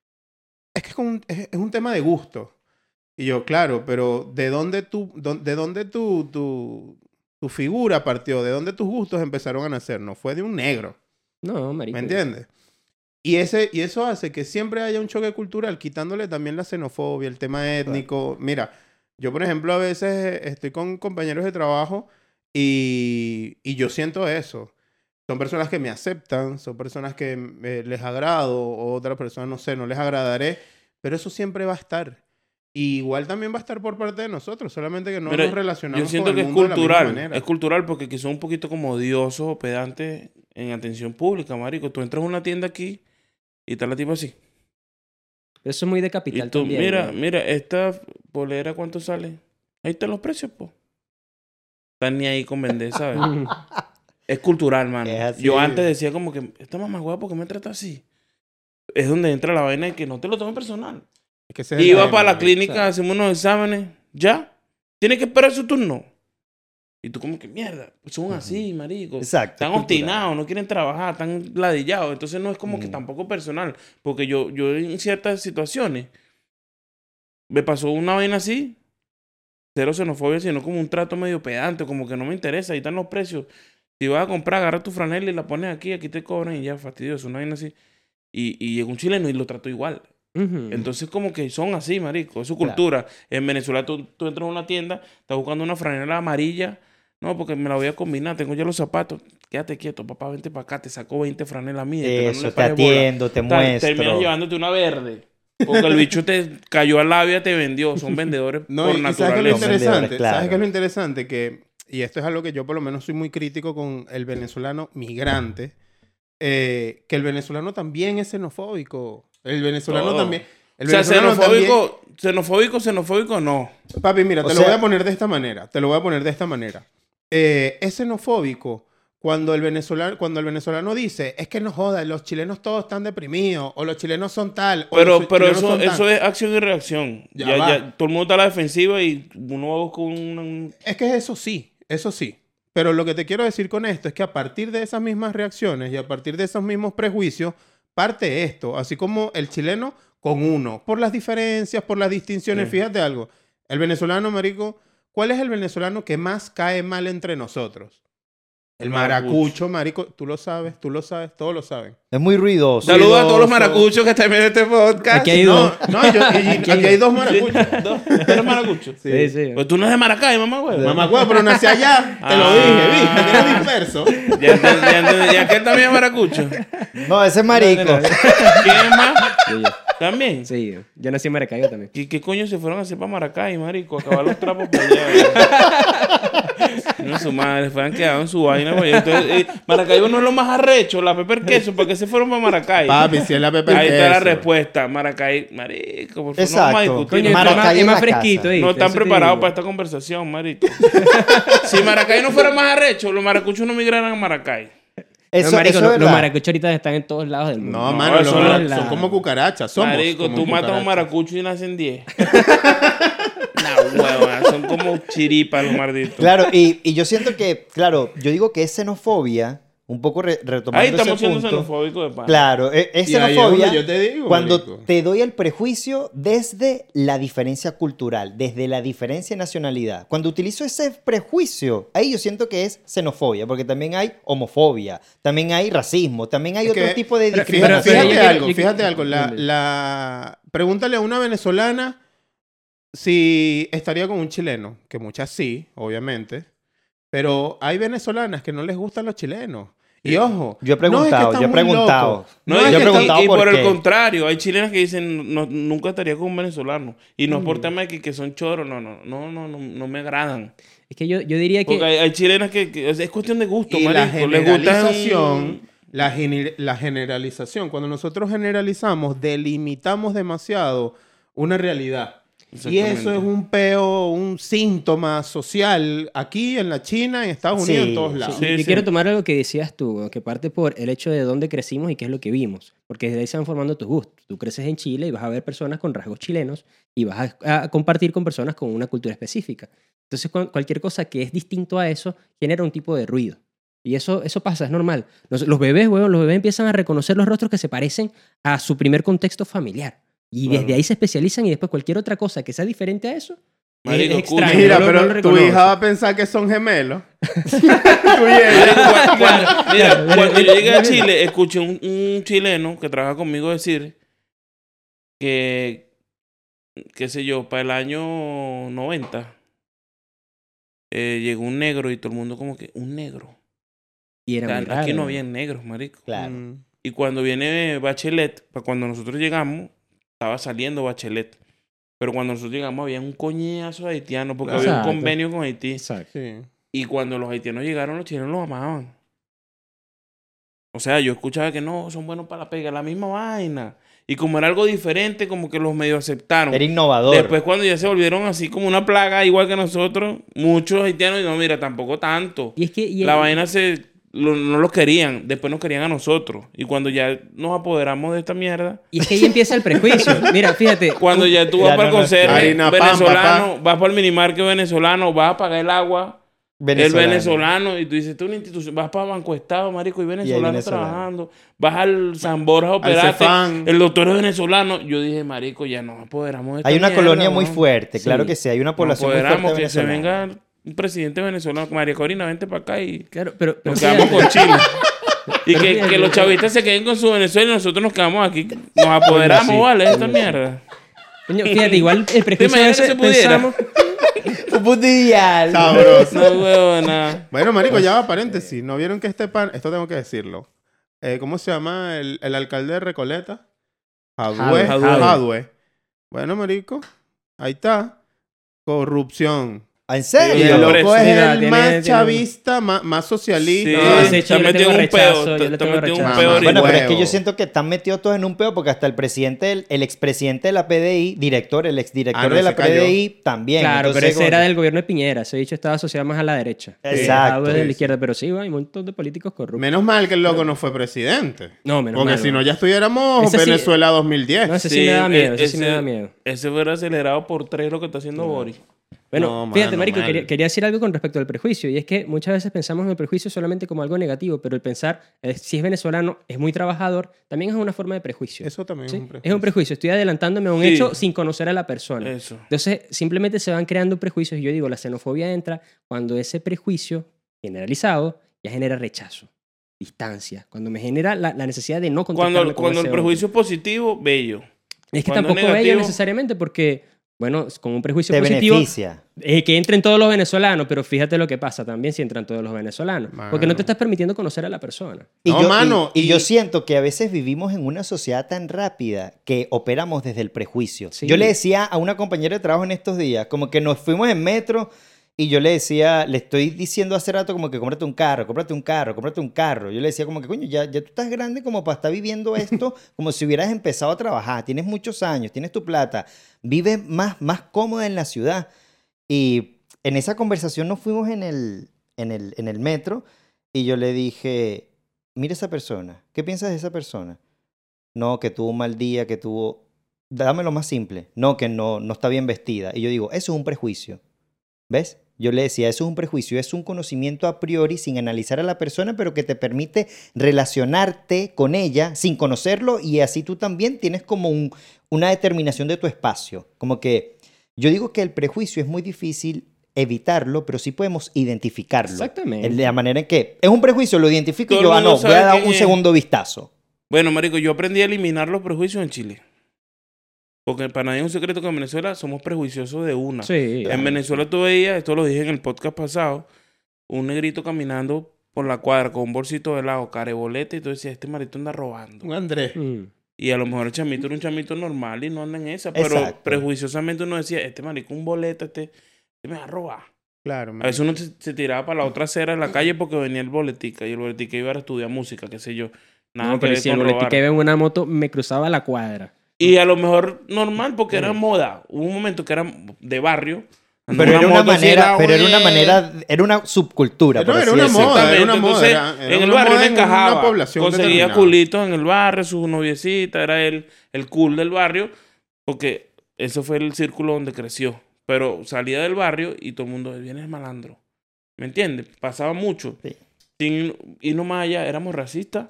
Es que es, con un, es, es un tema de gusto. Y yo, claro, pero ¿de dónde tú, dó- de dónde tu, tu, tu figura partió? ¿De dónde tus gustos empezaron a nacer? No fue de un negro. No, marico. ¿Me entiendes? Y, ese, y eso hace que siempre haya un choque cultural, quitándole también la xenofobia, el tema étnico. Mira, yo, por ejemplo, a veces estoy con compañeros de trabajo y, y yo siento eso. Son personas que me aceptan, son personas que eh, les agrado, o otras personas, no sé, no les agradaré, pero eso siempre va a estar. Y igual también va a estar por parte de nosotros, solamente que no Mira, nos relacionamos yo siento con que el es mundo de la misma cultural. manera. Es cultural porque aquí son un poquito como odiosos o pedantes en atención pública, marico. Tú entras a una tienda aquí y está la tipa así. Eso es muy de Y capital tú, también. mira, ¿no? mira, esta polera, ¿cuánto sale? Ahí están los precios, po. Están ni ahí con vender, ¿sabes? Mm. Es cultural, mano. Es así. Yo antes decía como que, esta mamá hueá, ¿por qué me trata así? Es donde entra la vaina de que no te lo tomes personal. Es que ese es el Iba tema, para la marico. clínica, Claro. hacemos unos exámenes, ¿ya? Tiene que esperar su turno. Y tú como que, mierda, son así, marico. Exacto. Están es cultural. obstinados, no quieren trabajar, están ladillados. Entonces no es como que Mm. tampoco personal. Porque yo, yo en ciertas situaciones me pasó una vaina así, cero xenofobia, sino como un trato medio pedante, como que no me interesa, ahí están los precios. Si vas a comprar, agarra tu franela y la pones aquí, aquí te cobran y ya, fastidioso, una vaina así. Y, y llegó un chileno y lo trató igual. Ujú. Entonces como que son así, marico, es su cultura. En Venezuela tú, tú entras a una tienda, estás buscando una franela amarilla, no, porque me la voy a combinar, tengo ya los zapatos. Quédate quieto, papá, vente para acá, te saco veinte franelas mías. y te Eso, no le te pares bola. atiendo, te Tal, muestro. terminas llevándote una verde. Porque el bicho te cayó al labio y te vendió. Son vendedores No, por y, y ¿sabes qué es lo naturaleza. Son vendedores, interesante? claro. ¿Sabes qué es lo interesante? Que, y esto es algo que yo por lo menos soy muy crítico con el venezolano migrante, eh, que el venezolano también es xenofóbico. El venezolano Todo. también... El O sea, venezolano xenofóbico, xenofóbico, xenofóbico, no. también- Papi, mira, O te lo sea- voy a poner de esta manera. Te lo voy a poner de esta manera. Eh, es xenofóbico cuando el, venezolano, cuando el venezolano dice, es que no joda, los chilenos todos están deprimidos, o los chilenos son tal, o Pero, los pero chilenos eso, son tal. eso es acción y reacción. Ya Ya, va. ya, todo el mundo está a la defensiva y uno va a buscar un... un- Es que eso sí, eso sí. Pero lo que te quiero decir con esto es que a partir de esas mismas reacciones y a partir de esos mismos prejuicios, parte esto. Así como el chileno con uno. Por las diferencias, por las distinciones. Sí. Fíjate algo. El venezolano, marico, ¿cuál es el venezolano que más cae mal entre nosotros? El maracucho, marico. Tú lo sabes, tú lo sabes, todos lo saben. Es muy ruidoso. Saludos a todos los Ruidoso. maracuchos que están viendo este podcast. Aquí hay No, dos. no, yo, y- y- aquí hay dos maracuchos. ¿Dos? ¿Tú eres maracucho? Sí, sí. Pues tú no eres de Maracay, mamá, güey. Mamá, güey, pero nací allá. Te lo Ah. dije, ¿viste? Que eres disperso. Ya, ya, ya, ya que él también es maracucho. No, ese es marico. No, no, no. ¿Quién más? Sí, yo. ¿También? Sí, yo nací en Maracaibo también. ¿Qué, ¿Qué coño se fueron a hacer para Maracay, marico? A acabar los trapos para allá. No, su madre, fueran quedado en su vaina, güey. Entonces, eh, Maracaibo no es lo más arrecho, la pepper queso. ¿Para qué se fueron para Maracay? Papi, si es la Pepe Ahí está la Queso. respuesta. Maracay, marico, por favor, no Exacto. vamos a discutir. Coño, no, es más, Maracay es en más la fresquito. casa. ¿viste? no están Eso te preparados digo. para esta conversación, marico. Si Maracay no fuera más arrecho, los maracuchos no migraran a Maracay. Eso, No, marico, eso los, es los verdad. maracuchos ahorita están en todos lados del mundo. No, No, mano, los eso mara- es la- son como cucarachas. Somos Marico, como tú matas a un cucarachas. maracucho y nacen diez. No, huevona, son como chiripas los malditos. Claro, y, y yo siento que, claro, yo digo que es xenofobia, un poco re- retomando Ahí ese estamos siendo punto. xenofóbicos de pan. Claro, e- es Y ahí es xenofobia donde yo te digo, cuando marico. te doy el prejuicio desde la diferencia cultural, desde la diferencia de nacionalidad. Cuando utilizo ese prejuicio, ahí yo siento que es xenofobia, porque también hay homofobia, también hay racismo, también hay Es otro que- tipo de pero- Fíjate, pero- discriminación. yo fíjate quiero- algo, yo fíjate quiero- algo. La, Dale. la... Pregúntale a una venezolana si estaría con un chileno, que muchas sí, obviamente. Pero hay venezolanas que no les gustan los chilenos. Y ojo, Yo he no es que preguntado, están yo he muy preguntado. locos. No, No y, es yo he que están- preguntado y por por qué. el contrario, hay chilenas que dicen, no, nunca estaría con un venezolano. Y no es Mm. por tema de que, que son choros, no, no, no, no, no, no me agradan. Es que yo, yo diría que... Porque hay, hay chilenas que, que es es cuestión de gusto, Y la marico. Les gusta generalización, un- la, gener- la generalización, cuando nosotros generalizamos, delimitamos demasiado una realidad. Y eso Exactamente. es un peo, un síntoma social aquí en la China, en Estados Unidos, Sí, en todos lados. sí. yo quiero tomar algo que decías tú, que parte por el hecho de dónde crecimos y qué es lo que vimos. Porque desde ahí se van formando tus gustos. Tú creces en Chile y vas a ver personas con rasgos chilenos y vas a, a compartir con personas con una cultura específica. Entonces, cual- cualquier cosa que es distinto a eso genera un tipo de ruido. Y eso, eso pasa, es normal. Los, los bebés, huevón, los bebés empiezan a reconocer los rostros que se parecen a su primer contexto familiar. Y Claro. desde ahí se especializan y después cualquier otra cosa que sea diferente a eso es- Marico, es escucha, extraño. Mira, no lo- pero no lo tu reconoce. hija va a pensar que son gemelos. Marico, cuando- cuando- mira, cuando yo llegué a Chile, escuché un, un chileno que trabaja conmigo decir que, qué sé yo, para el año noventa eh, llegó un negro y todo el mundo como que, un negro. Y era O sea, muy aquí raro. no había negros, marico. Claro. Mm. Y cuando viene Bachelet, para cuando nosotros llegamos, estaba saliendo Bachelet. Pero cuando nosotros llegamos había un coñazo de haitianos porque había un Exacto. convenio con Haití. Exacto. Sí. Y cuando los haitianos llegaron, los chilenos los amaban. O sea, yo escuchaba que no, son buenos para la pega, la misma vaina. Y como era algo diferente, como que los medio aceptaron. Era innovador. Después cuando ya se volvieron así como una plaga, igual que nosotros, muchos haitianos, y no, mira, tampoco tanto. Y es que... y- La vaina se... lo- no los querían, después nos querían a nosotros. Y cuando ya nos apoderamos de esta mierda, Y es que ahí empieza el prejuicio. Mira, fíjate. cuando ya tú Ya vas no para el nos conserje Harina pan, venezolano, vas para el minimarket venezolano, vas a pagar el agua, Venezolano. el venezolano, y tú dices, tú una institución, vas para Banco Estado, marico, y venezolano, venezolano. trabajando, vas al San Borja a operarte, Cefán. el doctor es venezolano. Yo dije, marico, ya nos apoderamos de esta Hay una mierda, colonia muy weón. fuerte, claro Sí. que sí. Hay una Nos población muy apoderamos, fuerte que se venezolana. venga un presidente venezolano, María Corina, vente para acá y Claro, pero, pero nos quedamos fíjate, con Chile. Y Pero que, fíjate, que los pero- chavistas se queden con su Venezuela y nosotros nos quedamos aquí. Nos apoderamos, sí, ¿vale? de Esta coño, sí. mierda. coño, fíjate, igual el ¿Te prejuicio a imaginas que veces se pudiera? pensamos... Un punto ideal. Sabroso. No, huevona. Bueno, marico, ya va paréntesis. ¿No vieron que este pan... Esto tengo que decirlo. Eh, ¿Cómo se llama el, el alcalde de Recoleta? Jadue. Jadue. Jadue. Bueno, marico, ahí está. Corrupción. ¿En Y serio? el loco preso. es Mira, el tiene- más tiene- chavista, más, más socialista. Sí, No, ese te chico le metió tengo un rechazo, peo, yo te, le te tengo metió un rechazo. peo Mamá. ahorita. Bueno, pero es que Huevo. yo siento que están metidos todos en un peo porque hasta el presidente, el, el expresidente de la P D I, director, el exdirector Ah, no, de la ese cayó. P D I también. Claro, Entonces, pero ese como- era del gobierno de Piñera. Ese dicho estaba asociado más a la derecha. Exacto. Jadwe es de Sí, la izquierda, pero sí, hay un montón de políticos corruptos. Menos mal que el loco no fue presidente. No, menos Porque mal, si no. no, ya estuviéramos Ese sí- Venezuela dos mil diez. No, ese sí, me da miedo, ese, sí me ese- da miedo. Ese fuera acelerado por tres lo que está haciendo Boris. Bueno, No, fíjate, mano, marico, mal. quería, quería decir algo con respecto al prejuicio. Y es que muchas veces pensamos en el prejuicio solamente como algo negativo, pero el pensar, eh, si es venezolano, es muy trabajador, también es una forma de prejuicio. Eso también ¿sí? es un prejuicio. Es un prejuicio. Estoy adelantándome a un Sí. hecho sin conocer a la persona. Eso. Entonces, simplemente se van creando prejuicios. Y yo digo, la xenofobia entra cuando ese prejuicio generalizado ya genera rechazo, distancia. Cuando me genera la, la necesidad de no contactarme Cuando, con cuando ese el otro. prejuicio es positivo, bello. Es que cuando es tampoco es bello negativo- necesariamente porque, bueno, con un prejuicio Te positivo, beneficia. eh, que entren todos los venezolanos, pero fíjate lo que pasa también si entran todos los venezolanos. Porque no Mano. te estás permitiendo conocer a la persona. Y, No, yo, y- mano, y, y- yo siento que a veces vivimos en una sociedad tan rápida que operamos desde el prejuicio. Sí. Yo le decía a una compañera de trabajo en estos días, como que nos fuimos en metro y yo le decía, le estoy diciendo hace rato como que cómprate un carro, cómprate un carro, cómprate un carro. Yo le decía como que, coño, ya, ya tú estás grande como para estar viviendo esto como si hubieras empezado a trabajar. Tienes muchos años, tienes tu plata, vives más, más cómoda en la ciudad. Y en esa conversación nos fuimos en el, en el, en el metro y yo le dije, mira esa persona, ¿qué piensas de esa persona? No, que tuvo un mal día, que tuvo... Dame lo más simple. No, que no, no está bien vestida. Y yo digo, eso es un prejuicio. ¿Ves? Yo le decía, eso es un prejuicio, es un conocimiento a priori sin analizar a la persona, pero que te permite relacionarte con ella sin conocerlo y así tú también tienes como un, una determinación de tu espacio. Como que yo digo que el prejuicio es muy difícil evitarlo, pero sí podemos identificarlo. Exactamente. De la manera en que es un prejuicio, lo identifico y Todo yo, el ah, mundo no, voy sabe a dar quién un es. segundo vistazo. Bueno, marico, yo aprendí a eliminar los prejuicios en Chile. Porque para nadie es un secreto que en Venezuela somos prejuiciosos de una. Sí. En Venezuela tú veías, esto lo dije en el podcast pasado, un negrito caminando por la cuadra con un bolsito de helado, carebolete, y tú decías, este marito anda robando. Un Andrés. Mm. Y a lo mejor el chamito era un chamito normal y no anda en esa. Pero Exacto. prejuiciosamente uno decía, este marico un boleta, este, este me va a robar. Claro, A veces uno se, se tiraba para la otra acera de la calle porque venía el boletica y el boletica iba a estudiar música, qué sé yo. Nada No, que pero ver si el con boletín robar. que iba en una moto me cruzaba la cuadra. Y a lo mejor normal porque era moda. Hubo un momento que era de barrio. Pero era una moto así, manera, pero era una "Oye". manera, era una subcultura, Pero por era así una decirlo. moda, era una Exactamente. moda. Entonces, Era, era en el una barrio moda le en una encajaba. población Conseguía determinada. culitos en el barrio, su noviecita, era el, el cool del barrio, porque ese fue el círculo donde creció. Pero salía del barrio y todo el mundo, viene el malandro. ¿Me entiendes? Pasaba mucho. Sí. Sin irnos más allá, éramos racistas.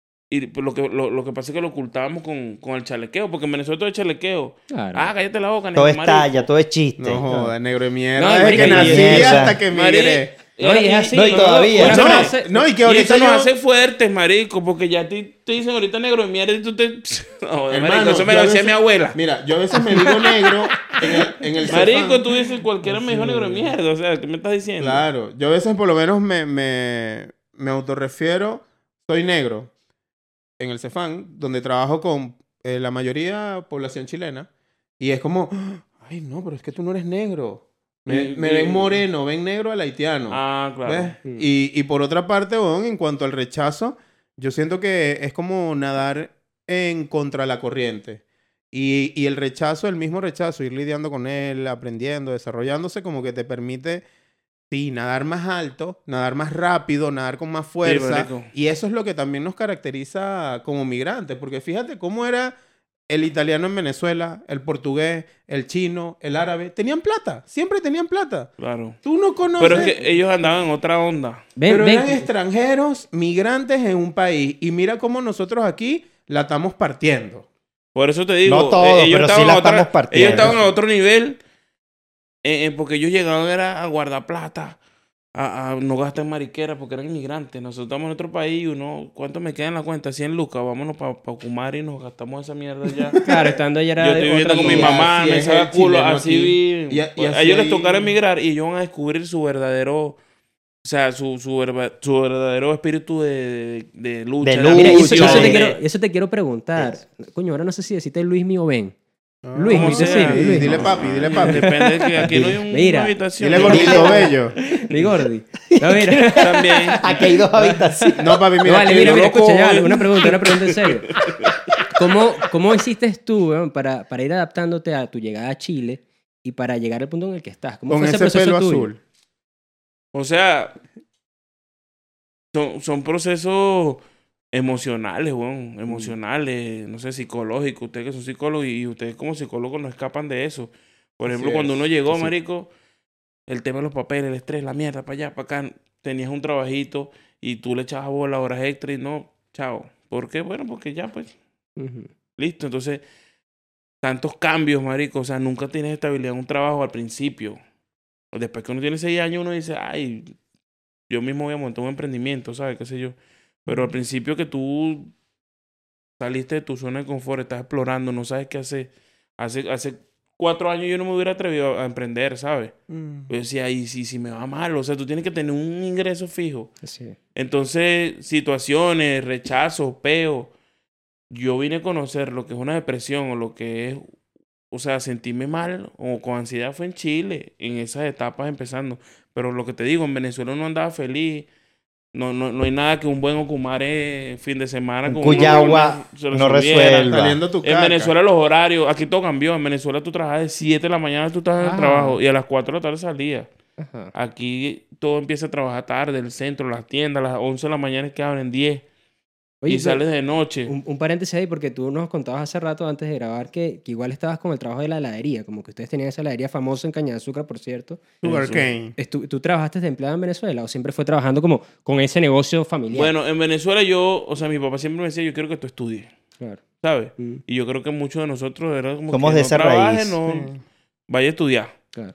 Y pues, lo que, lo, lo que pasa es que lo ocultábamos con, con el chalequeo, porque en Venezuela todo es chalequeo. Claro. Ah, cállate la boca, Todo negro, es marico. talla, todo es chiste. No joda, negro de mierda. No, Desde marico, que y nací mierda. hasta que Marico, migré. No, y es así. No, y todavía. Una No, frase- no, y que Y ahorita eso nos yo- hace fuertes, marico, porque ya te, te dicen ahorita negro de mierda y tú te... No, Hermano, marico, eso me yo lo a decía veces- mi abuela. Mira, yo a veces me digo negro en el, en el Marico, Cefam. tú dices cualquiera me dijo negro de mierda, o sea, ¿qué me estás diciendo? Claro, yo a veces por lo menos me, me, me autorrefiero, soy negro, en el Cefam, donde trabajo con eh, la mayoría población chilena, y es como, ay no, pero es que tú no eres negro. Me, Mm, me mm. ven moreno, ven negro al haitiano. Ah, claro. ¿Ves? Mm. Y, y por otra parte, weón, en cuanto al rechazo, yo siento que es como nadar en contra la corriente. Y, y el rechazo, el mismo rechazo, ir lidiando con él, aprendiendo, desarrollándose, como que te permite, sí, nadar más alto, nadar más rápido, nadar con más fuerza. marico. Y eso es lo que también nos caracteriza como migrantes, porque fíjate cómo era el italiano en Venezuela, el portugués, el chino, el árabe. Tenían plata, siempre tenían plata. Claro. Tú no conoces... Pero es que ellos andaban en otra onda. Ven, Pero ven. eran extranjeros, migrantes en un país. Y mira cómo nosotros aquí la estamos partiendo. Por eso te digo, No todo, eh, ellos, pero sí estaban la a otra- estamos partiendo. ellos estaban a otro nivel, eh, eh, porque ellos llegaban era a guardar plata, a, a no gastar en mariquera, porque eran inmigrantes. Nosotros estamos en otro país y uno, ¿cuánto me queda en la cuenta? cien lucas, vámonos para pa Ocumar y nos gastamos esa mierda ya. Claro, estando allá era Yo estoy viviendo otra con mi cosa. mamá, Así me es saca el culo, chileno así aquí. viven. Y a- y Pues, así a ellos les hay- tocará emigrar y ellos van a descubrir su verdadero, o sea, su, su, verba- su verdadero espíritu de, de, de lucha. De de lucha, Mira, eso, ambición, eso te de- quiero, eso te quiero preguntar. Coño, ahora no sé si decirte Luis mío Ben. Luis, como mi sea. decir, Sí, Luis. dile papi, dile papi. Depende de que aquí no hay un- Mira, una habitación. Dile gordito bello. Mi gordi. No, mira. También. Aquí hay dos habitaciones. No, papi, No, mira. vale, que mira, yo mira, lo escucha, ya, cojo. vale, una pregunta, una pregunta en serio. ¿Cómo, cómo hiciste tú, weón, para, para ir adaptándote a tu llegada a Chile y para llegar al punto en el que estás? ¿Cómo Con fue ese ese proceso pelo tuyo? azul. O sea, son, son procesos emocionales, weón, emocionales, no sé, psicológicos. Ustedes que son psicólogos y ustedes como psicólogos no escapan de eso. Por ejemplo, Así cuando es, uno llegó, sí. marico, el tema de los papeles, el estrés, la mierda, para allá, para acá. Tenías un trabajito y tú le echabas bola, horas extra y no, chao. ¿Por qué? Bueno, porque ya, pues, Ujú. listo. Entonces, tantos cambios, marico. O sea, nunca tienes estabilidad en un trabajo al principio. Después que uno tiene seis años, uno dice, ay, yo mismo voy a montar un emprendimiento, ¿sabes? ¿Qué sé yo? Pero al principio que tú saliste de tu zona de confort, estás explorando, no sabes qué hacer. Hace, hace cuatro años yo no me hubiera atrevido a emprender, ¿sabes? Mm. Yo decía, y si, si me va mal, o sea, tú tienes que tener un ingreso fijo. Sí. Entonces, situaciones, rechazos, peos. Yo vine a conocer lo que es una depresión o lo que es, o sea, sentirme mal o con ansiedad fue en Chile, en esas etapas empezando. Pero lo que te digo, en Venezuela uno andaba feliz. No, no, no hay nada que un buen ocumare fin de semana Un con Cuyagua uno se lo no resuelva. resuelva. Saliendo tu En caca. Venezuela los horarios, aquí todo cambió. En Venezuela tú trabajas de siete de la mañana, tú estás en el Ah. trabajo y a las cuatro de la tarde salías. Ajá. Aquí todo empieza a trabajar tarde, el centro, las tiendas, a las once de la mañana es que abren diez Oye, y pero sales de noche. un, un paréntesis ahí, porque tú nos contabas hace rato antes de grabar que, que igual estabas con el trabajo de la heladería, como que ustedes tenían esa heladería famosa en Caña de Azúcar, por cierto. Sugar Eso. cane. Estu- ¿Tú trabajaste de empleado en Venezuela o siempre fue trabajando como con ese negocio familiar? Bueno, en Venezuela yo, o sea, mi papá siempre me decía, yo quiero que tú estudies, Claro. ¿sabes? Mm, Y yo creo que muchos de nosotros era como Somos que de no esa trabajes, raíz. no, Sí. vaya a estudiar. claro.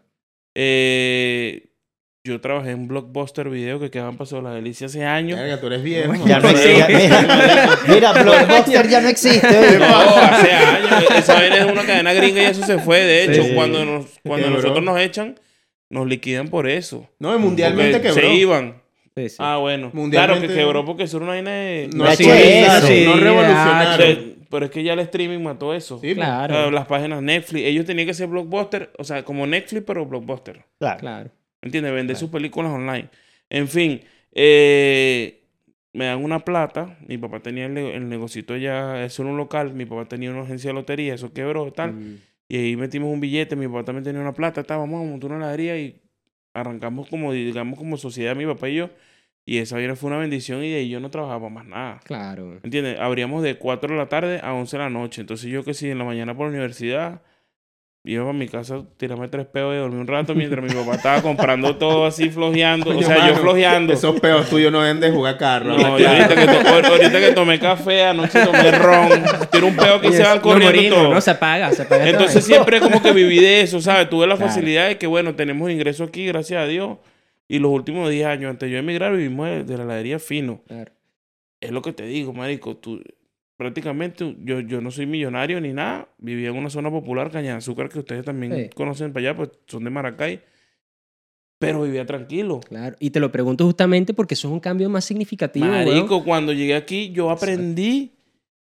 Eh, yo trabajé en Blockbuster Video que quedaban pasado la delicia hace años. Verga, tú eres viejo. Ya no mamá. existe. Mira, mira, Blockbuster ya no existe. oye. No, hace años. Esa vaina es una cadena gringa y eso se fue. De hecho, Sí. cuando, nos, cuando quebró. nosotros nos echan, nos liquidan por eso. No, mundialmente Porque quebró. se iban. Sí, sí. Ah, bueno. Mundialmente- Claro que quebró porque eso era una vaina de... No La así, H S, claro, sí, no revolucionaron. O sea, pero es que ya el streaming mató eso. Sí, Claro. O sea, las páginas Netflix. Ellos tenían que ser Blockbuster. O sea, como Netflix, pero Blockbuster. Claro. Claro. ¿Entiendes? Vender Claro. sus películas online. En fin, eh, me dan una plata. Mi papá tenía el, nego- el negocito allá, eso era un local. Mi papá tenía una agencia de lotería, eso quebró, tal. Mm, Y ahí metimos un billete. Mi papá también tenía una plata, tal. Vamos a montar una heladería y arrancamos como, digamos, como sociedad, mi papá y yo. Y esa vaina fue una bendición y de ahí yo no trabajaba más nada. claro. ¿Entiendes? Abríamos de cuatro de la tarde a once de la noche. Entonces yo que sí, en la mañana por la universidad, iba a mi casa, tirarme tres peos y dormí un rato mientras mi papá estaba comprando todo así, flojeando. O Coño, sea, yo mano, flojeando. Esos peos tuyos no deben de jugar carro. No, yo ahorita que, to- ahorita que tomé café, anoche tomé ron, tiro un peo que Oye, se va no corriendo morimos, todo. No, se apaga, se apaga. Entonces todo. siempre como que viví de eso, ¿sabes? Tuve la Claro. facilidad de que, bueno, tenemos ingresos aquí, gracias a Dios. Y los últimos diez años antes de yo emigrar vivimos de, de la heladería fino. Claro. Es lo que te digo, marico. Tú, prácticamente yo, yo no soy millonario ni nada. Vivía en una zona popular, Caña de Azúcar, que ustedes también Sí. conocen para allá, pues son de Maracay. Pero vivía tranquilo. Claro. Y te lo pregunto justamente porque eso es un cambio más significativo. Marico, weón. cuando llegué aquí, yo aprendí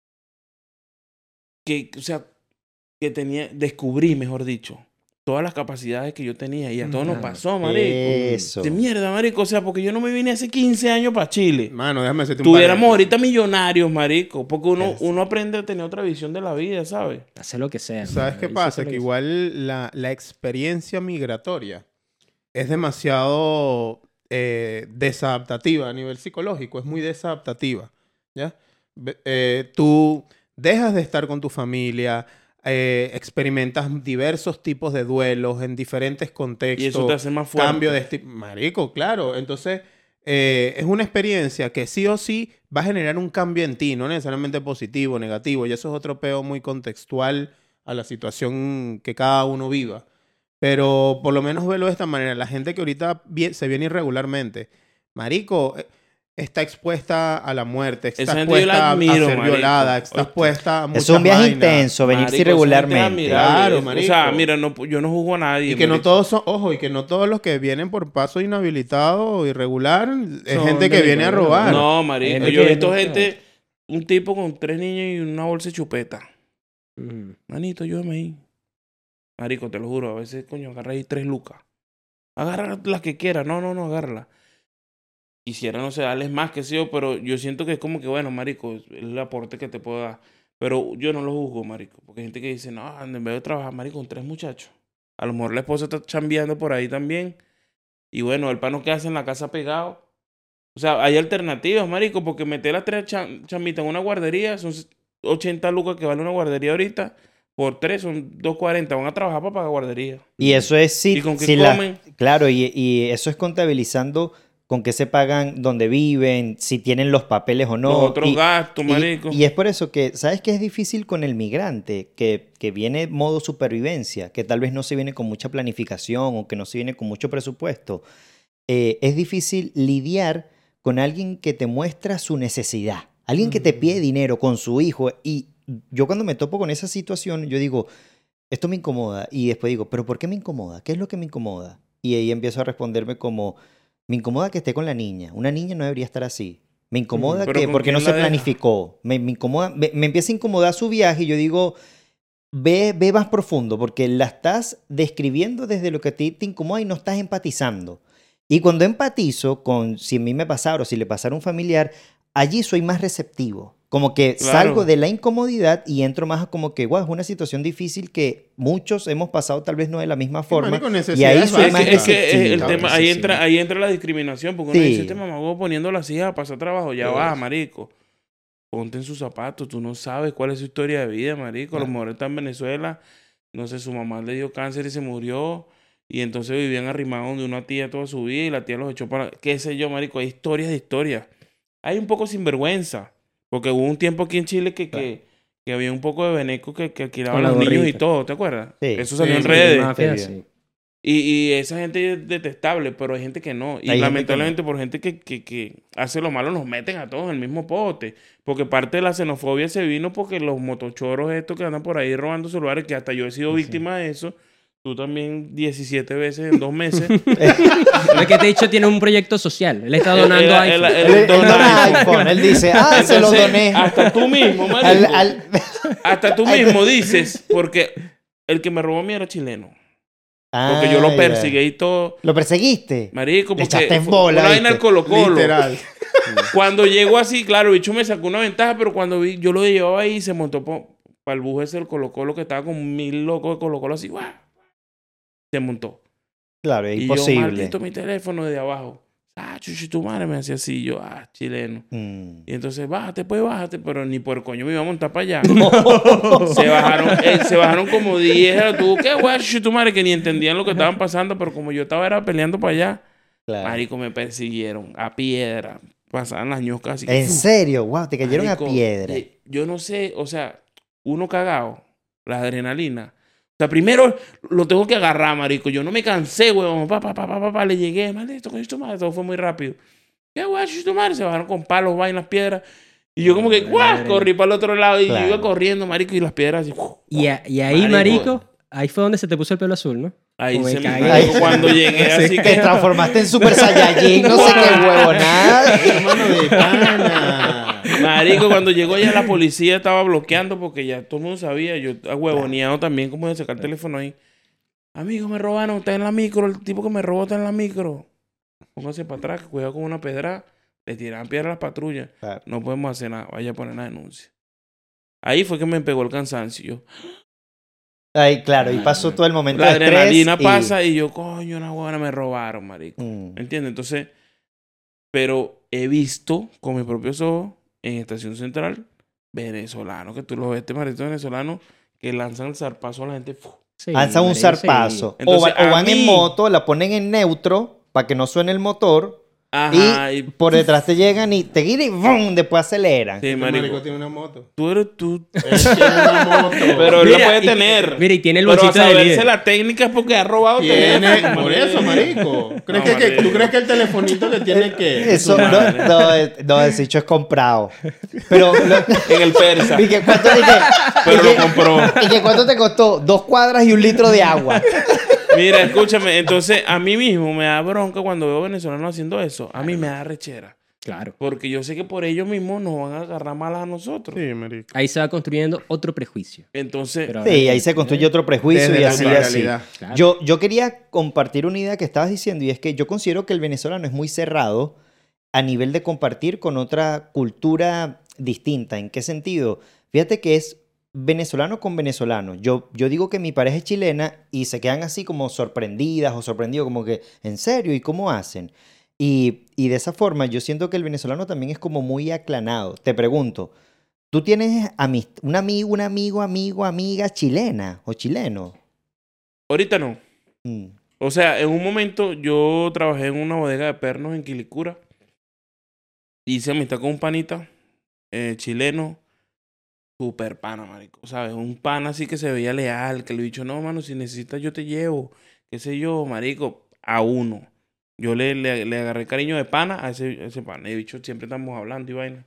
que, o sea, que tenía, descubrí, mejor dicho, todas las capacidades que yo tenía. Y a todos nos Claro. pasó, marico. Eso. De mierda, marico. O sea, porque yo no me vine hace quince años para Chile. Mano, déjame hacerte un Tuviéramos paréntesis. ahorita millonarios, marico. Porque uno, Yes. uno aprende a tener otra visión de la vida, ¿sabes? Hacer lo que sea. ¿Sabes mano. qué Ahí pasa? sí se Que lo- igual la, la experiencia migratoria es demasiado eh, desadaptativa a nivel psicológico, es muy desadaptativa, ¿ya? Ve- eh, tú dejas de estar con tu familia, eh, experimentas diversos tipos de duelos en diferentes contextos. Y eso te hace más fuerte. Cambio de estilo. Marico, claro. Entonces, eh, es una experiencia que sí o sí va a generar un cambio en ti, no necesariamente positivo o negativo. Y eso es otro peo muy contextual a la situación que cada uno viva. Pero por lo menos velo de esta manera. La gente que ahorita vie- se viene irregularmente, marico, eh, está expuesta a la muerte, está Esa gente yo la expuesta a- admiro, a ser marico. violada, está Oíste. expuesta a muchas Es un viaje vainas. intenso, venirse Marico, esa gente es irregularmente. admirable. Claro, O marico. sea, mira, no, yo no juzgo a nadie. Y que no marico. todos son, ojo, y que no todos los que vienen por paso inhabilitado o irregular es Son gente que viene a delincuentes, robar. No, marico. Gente Yo he que visto no- gente, un tipo con tres niños y una bolsa de chupeta. Ujú. Manito, ayúdame ahí. Marico, te lo juro, a veces, coño, agarra ahí tres lucas. Agarra las que quieras. No, no, no, agárrala. Quisiera, no sé, darles más que sí, pero yo siento que es como que, bueno, marico, es el aporte que te puedo dar. Pero yo no lo juzgo, marico. Porque hay gente que dice, no, en vez de trabajar, marico, con tres muchachos. A lo mejor la esposa está chambeando por ahí también. Y bueno, el pano que hace en la casa pegado. O sea, hay alternativas, marico, porque meter las tres cham- chamitas en una guardería son ochenta lucas que vale una guardería ahorita. Por tres son doscientos cuarenta. Van a trabajar para pagar guardería. Y eso es si, ¿Y con qué si la- comen? Claro, y, y eso es contabilizando con qué se pagan, dónde viven, si tienen los papeles o no. Los otros y, gastos, y- marico. Y, es por eso que, ¿sabes qué es difícil con el migrante? Que, que viene modo supervivencia, que tal vez no se viene con mucha planificación o que no se viene con mucho presupuesto. Eh, es difícil lidiar con alguien que te muestra su necesidad. Alguien que te pide dinero con su hijo. Y yo cuando me topo con esa situación, yo digo, esto me incomoda. Y después digo, ¿pero por qué me incomoda? ¿Qué es lo que me incomoda? Y ahí empiezo a responderme como, me incomoda que esté con la niña. Una niña no debería estar así. Me incomoda Pero que ¿con porque no quién se la deja? planificó. Me, me incomoda, me, me empieza a incomodar su viaje y yo digo, ve, ve más profundo porque la estás describiendo desde lo que a ti te incomoda y no estás empatizando. Y cuando empatizo con si a mí me pasara o si le pasara a un familiar, allí soy más receptivo. Como que Claro. salgo de la incomodidad y entro más a como que, wow, es una situación difícil que muchos hemos pasado tal vez no de la misma forma. marico, Y necesidades ahí soy Es más que, es que receptivo. el Claro, tema, sí, ahí sí. entra, ahí entra la discriminación, porque uno Sí. dice, este mamago poniendo a las hijas a pasar trabajo, ya Uf. va, marico. Ponte en sus zapatos, tú no sabes cuál es su historia de vida, marico. A lo Claro. mejor está en Venezuela, no sé, su mamá le dio cáncer y se murió, y entonces vivían arrimados de una tía toda su vida, y la tía los echó para, qué sé yo, marico, hay historias de historias. Hay un poco sinvergüenza, porque hubo un tiempo aquí en Chile que, que, que había un poco de veneco que, que alquilaban Con a la los niños y gorrita. todo, ¿te acuerdas? Sí. Eso salió Sí, en sí, redes. Mafia, Sí. sí. Y, y esa gente es detestable, pero hay gente que no. Y Hay gente que lamentablemente por gente que, que, que hace lo malo nos meten a todos en el mismo pote. Porque parte de la xenofobia se vino porque los motochoros estos que andan por ahí robando celulares, que hasta yo he sido víctima de eso. Tú también diecisiete veces en dos meses. Lo que te he dicho tiene un proyecto social. Él está donando Él- iPhone. él- él- Él, él dona dona iPhone. iPhone. Él dice, ah, se lo Entonces, doné. Hasta tú mismo, marico. Al- al- Hasta tú mismo dices, porque el que me robó a mí era chileno. Porque yo Ah, lo ya. persiguí y todo. ¿Lo perseguiste? Marico, Le porque echaste en fue bola, una vaina ¿viste? al Colo Colo. Literal. Cuando llegó así, claro, el bicho me sacó una ventaja, pero cuando vi, yo lo llevaba ahí y se montó para el bus ese del Colo Colo que estaba con mil locos de Colo Colo así, ¡guau! Se montó. Claro, es Y yo, imposible. maldito, mi teléfono desde abajo. Ah, chuchu, tu madre me hacía así, yo, ah, chileno. Mm. Y entonces, bájate, pues, bájate, pero ni por coño me iba a montar para allá. se bajaron, eh, se bajaron como diez, tú, qué guay, chuchu, tu madre, que ni entendían lo que estaban pasando, pero como yo estaba era peleando para allá, Claro. marico, me persiguieron a piedra. Pasaban las ñoscas así. ¿En serio? Wow, te cayeron Marico, a piedra. eh, Yo no sé, o sea, uno cagado, la adrenalina. O sea, primero lo tengo que agarrar, marico. Yo no me cansé, huevón. Pa, pa, pa, pa, pa, pa, le llegué, maldito, coño, tu madre. Todo fue muy rápido. ¿Qué guay, tu madre? Se bajaron con palos, vainas, piedras. Y yo como que, guau, corrí para el otro lado. Y Claro. yo iba corriendo, marico, y las piedras así. Y, a- y ahí, Marico. marico, ahí fue donde se te puso el pelo azul, ¿no? Ahí Como se me me cagué. marico, cuando llegué así Te que... transformaste en Super Saiyajin, no sé qué huevo, nada. Hermano de pana. Marico, cuando llegó ya la policía estaba bloqueando porque ya todo el mundo sabía. Yo huevoneado también como de sacar el teléfono ahí. Amigo, me robaron, está en la micro. El tipo que me robó está en la micro. Póngase para atrás, que cuidado con una pedra. Le tiraban piedra a las patrullas. Claro. No podemos hacer nada. Vaya a poner una denuncia. Ahí fue que me pegó el cansancio. Yo, Ay, claro, y pasó todo el momento la de estrés. adrenalina y- pasa y yo, coño, una buena me robaron, marico. Mm. ¿Entiendes? Entonces, pero he visto con mis propios ojos en Estación Central venezolanos, que tú los ves, este marito venezolano, que lanzan el zarpazo a la gente. ¡fu! Sí, Lanzan un marico, zarpazo. sí. O, Entonces, va- o a van en mí- moto, la ponen en neutro para que no suene el motor. Ajá, y y, por detrás te llegan y te guiran y ¡vum! Después aceleran. sí, Este marico. marico tiene una moto. Tú eres tú. Él tiene una moto. Pero él la Mira, puede y- tener. Mira, y tiene el pero a bolsito de saberse líder. la técnica es porque ha robado Tiene, teléfono, por eso, marico. ¿Crees No, que, que- marico. ¿Tú crees que el telefonito que tiene que...? Eso su no, madre. no, eh, no, ese hecho es comprado. Pero, lo- En el persa. ¿y que cuánto, y que- Pero y lo que- compró. ¿Y que cuánto te costó? Dos cuadras y un litro de agua. Mira, escúchame. Entonces, a mí mismo me da bronca cuando veo venezolanos haciendo eso. A mí me da rechera. Claro. Porque yo sé que por ellos mismos nos van a agarrar malas a nosotros. Sí, marico. Ahí se va construyendo otro prejuicio. Entonces, Pero- Sí, ahí se construye otro prejuicio Desde y la así, realidad. así. Claro. Yo, yo quería compartir una idea que estabas diciendo y es que yo considero que el venezolano es muy cerrado a nivel de compartir con otra cultura distinta. ¿En qué sentido? Fíjate que es venezolano con venezolano. Yo, yo digo que mi pareja es chilena y se quedan así como sorprendidas o sorprendidos, como que, ¿en serio? ¿Y cómo hacen? Y, y de esa forma yo siento que el venezolano también es como muy aclanado. Te pregunto, ¿tú tienes amist- un amigo, un amigo, amigo, amiga chilena o chileno? ahorita no. Mm. O sea, en un momento yo trabajé en una bodega de pernos en Quilicura. Hice amistad con un panita eh, chileno. Super pana, marico. ¿Sabes? Un pana así que se veía leal. Que le he dicho, no, mano, si necesitas yo te llevo. Qué sé yo, marico. A uno. Yo le, le, le agarré cariño de pana a ese, a ese pana. Y dicho, siempre estamos hablando y vaina.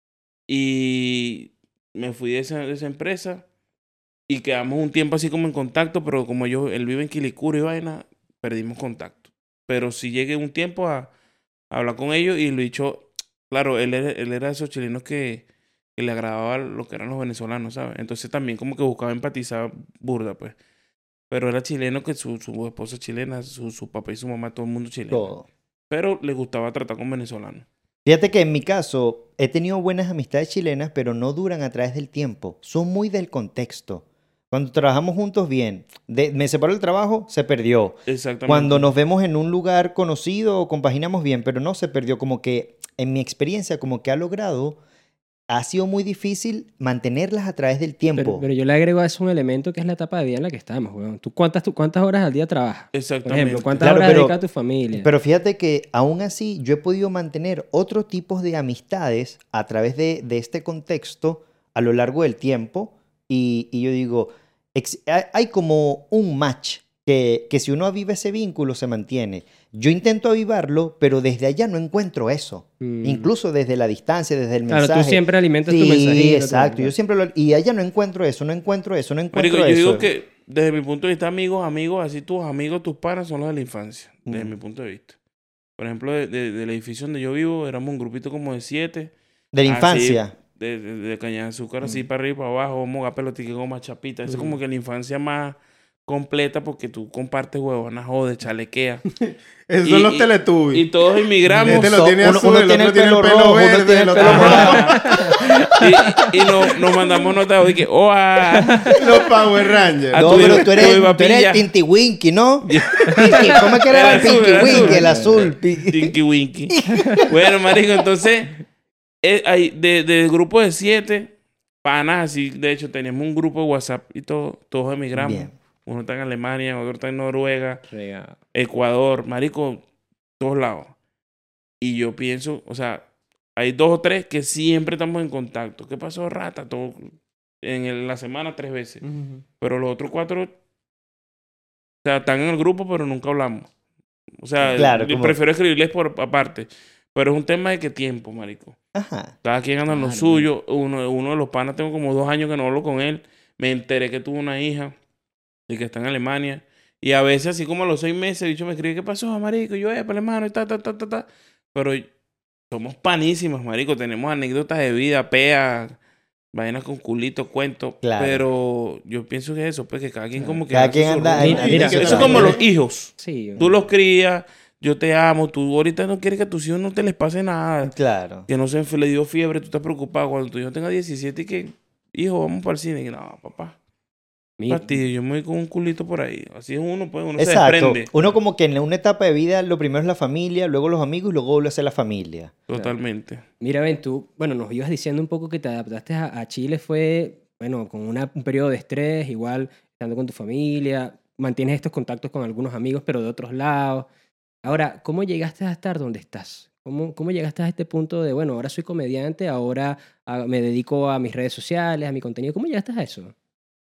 Y me fui de esa, de esa empresa. Y quedamos un tiempo así como en contacto. Pero como yo, él vive en Quilicura y vaina, perdimos contacto. Pero sí llegué un tiempo a, a hablar con ellos. Y lo he dicho, claro, él, era- él era de esos chilenos que, que le agradaba lo que eran los venezolanos, ¿sabes? Entonces también como que buscaba empatizar burda, pues. Pero era chileno, que su, su esposa es chilena, su, su papá y su mamá, todo el mundo chileno. Todo. Pero le gustaba tratar con venezolanos. Fíjate que en mi caso he tenido buenas amistades chilenas, pero no duran a través del tiempo. Son muy del contexto. Cuando trabajamos juntos, bien. De- me separó el trabajo, se perdió. Exactamente. Cuando nos vemos en un lugar conocido, compaginamos bien, pero no se perdió. Como que, en mi experiencia, como que ha logrado, ha sido muy difícil mantenerlas a través del tiempo. Pero, pero yo le agrego a eso un elemento que es la etapa de vida en la que estamos, weón. ¿Tú cuántas, tú, cuántas horas al día trabajas? Por Exactamente. ejemplo, ¿cuántas Claro, horas pero- dedicas a tu familia? Pero fíjate que aún así yo he podido mantener otros tipos de amistades a través de, de este contexto a lo largo del tiempo y, y yo digo, ex- hay hay como un match que, que si uno aviva ese vínculo se mantiene. Yo intento avivarlo, pero desde allá no encuentro eso. Mm. Incluso desde la distancia, desde el Claro, mensaje. tú siempre alimentas tu Sí, mensajito. exacto. todo. Yo siempre lo... Y allá no encuentro eso, no encuentro eso, no encuentro Marico, yo eso. digo que desde mi punto de vista, amigos, amigos, así tus amigos, tus panas son los de la infancia. Desde Mm. mi punto de vista. Por ejemplo, de- de- del edificio donde yo vivo, éramos un grupito como de siete. De la Así, infancia. de, de, de caña de azúcar, así Mm. para arriba y para abajo, vamos a pelotique, goma, chapita. Eso es como Mm. que la infancia más completa porque tú compartes huevonas, jodes, chalequea. Esos Y- son los y- Teletubbies. Y todos emigramos. Este lo So- tiene uno- azul, uno el tiene otro el tiene el pelo pelo rojo, uno verde, tiene el el otro pelo y y no, nos mandamos notas de que, oh, ah. los Power Rangers. Ah, No, tú pero ibas- tú eres, tú ibas tú eres pilla. el Tinky Winky, ¿no? Pinky, ¿cómo es que era el El azul, Pinky el Winky? azul. El azul. Pi- Tinky Winky. Bueno, marico, entonces, eh, hay, de, del grupo de siete, panas así, de hecho, teníamos un grupo de WhatsApp y todo, todos emigramos. Bien. Uno está en Alemania, otro está en Noruega, Regado. Ecuador, marico, todos lados. Y yo pienso, o sea, hay dos o tres que siempre estamos en contacto. ¿Qué pasó, rata? Todo, en el- la semana tres veces. Ujú. Pero los otros cuatro, o sea, están en el grupo, pero nunca hablamos. O sea, Claro, yo como- prefiero escribirles por aparte. Pero es un tema de qué tiempo, marico. Ajá. Cada quien anda en lo Claro, suyo. Uno, uno de los panas, tengo como dos años que no hablo con él. Me enteré que tuvo una hija y que está en Alemania. Y a veces, así como a los seis meses, el bicho me escribe, ¿qué pasó, marico? Y yo, eh, para hermano, y ta, ta, ta, ta, ta. Pero somos panísimos, marico. Tenemos anécdotas de vida, peas, vainas con culitos, cuentos. Claro. Pero yo pienso que eso, pues que cada quien como que Cada hace quien su anda- rumbo. mira, Eso es mira, como mira. los hijos. Sí. Tú los crías, yo te amo. Tú ahorita no quieres que a tus hijos no te les pase nada. Claro. Que no se le dio fiebre, tú estás preocupado. Cuando tu hijo tenga diecisiete y que, hijo, vamos para el cine. Y no, papá, Mi- fastidio, yo me voy con un culito por ahí. Así es uno, pues, uno se Exacto. desprende. Uno como que en una etapa de vida lo primero es la familia, luego los amigos y luego vuelve a ser la familia. Totalmente. Mira, Ben, tú, bueno, nos ibas diciendo un poco que te adaptaste a, a Chile, fue, bueno, con una- un periodo de estrés, igual, estando con tu familia, mantienes estos contactos con algunos amigos, pero de otros lados. Ahora, ¿cómo llegaste a estar donde estás? ¿Cómo, cómo llegaste a este punto de, bueno, ahora soy comediante, ahora ah, me dedico a mis redes sociales, a mi contenido? ¿Cómo llegaste a eso?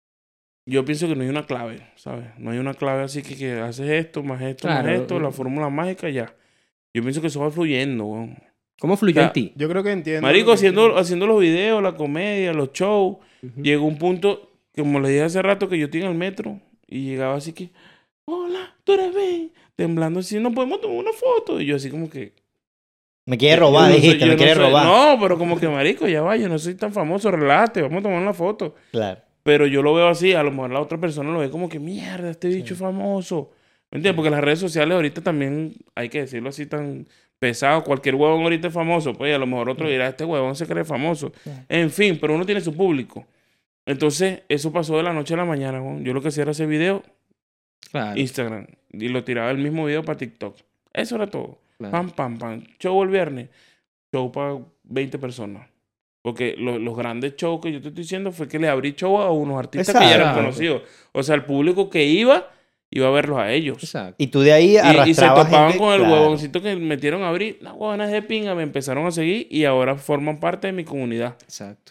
Yo pienso que no hay una clave, ¿sabes? No hay una clave así que, que haces esto, más esto, Claro. más esto, la fórmula mágica, ya. Yo pienso que eso va fluyendo, weón. ¿Cómo fluyó O sea, en ti? Yo creo que entiendo. Marico, lo que haciendo, quieres. haciendo los videos, la comedia, los shows, Ujú. llegó un punto, que como les dije hace rato, que yo estoy en el metro y llegaba así que, hola, tú eres Ben, temblando así, no podemos tomar una foto. Y yo así como que... Me quiere yo robar, no soy- dijiste, yo me no quiere soy- robar. No, pero como que, marico, ya va, yo no soy tan famoso, relájate, vamos a tomar una foto. Claro. Pero yo lo veo así, a lo mejor la otra persona lo ve como que, mierda, este bicho es famoso. ¿Me entiendes? Porque las redes sociales ahorita también, hay que decirlo así tan pesado, cualquier huevón ahorita es famoso, pues y a lo mejor otro dirá, este huevón se cree famoso. Claro. En fin, pero uno tiene su público. Entonces, eso pasó de la noche a la mañana, weón. Yo lo que hacía era hacer video, Claro, Instagram, y lo tiraba el mismo video para TikTok. Eso era todo. claro. Pam, pam, pam. Show el viernes, show para veinte personas. Porque lo- los grandes shows que yo te estoy diciendo fue que le abrí show a unos artistas que ya eran Exacto. conocidos. O sea, el público que iba iba a verlos a ellos. Exacto. Y tú de ahí Y, y se arrastrabas topaban gente, con el claro. huevoncito que metieron a abrir. Las huevonas de pinga me empezaron a seguir y ahora forman parte de mi comunidad. Exacto.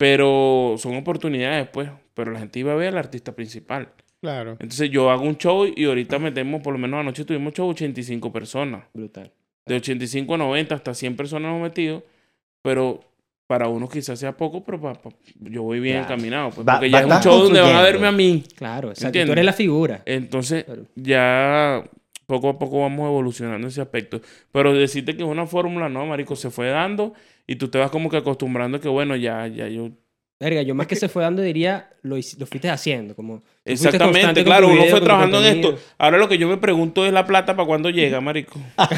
Pero son oportunidades, pues. Pero la gente iba a ver al artista principal. Claro. Entonces yo hago un show y ahorita metemos, por lo menos anoche tuvimos show ochenta y cinco personas. Brutal. De ochenta y cinco a noventa hasta cien personas hemos metido. Pero para unos quizás sea poco, pero pa- pa- yo voy bien Claro. encaminado. Pues, Va- porque va- ya es un vas show donde van a construyendo. verme a mí. Claro, exacto. ¿Entiendes? Tú eres la figura. Entonces Claro. ya poco a poco vamos evolucionando en ese aspecto. Pero decirte que es una fórmula, no, marico, se fue dando y tú te vas como que acostumbrando que bueno, ya, ya yo... Verga, yo más que se fue dando diría, lo, hici- lo fuiste haciendo. Como, tú fuiste Exactamente, constante con claro, tu uno video, fue con tu trabajando en contenido. esto. Ahora lo que yo me pregunto es la plata para cuándo llega, marico.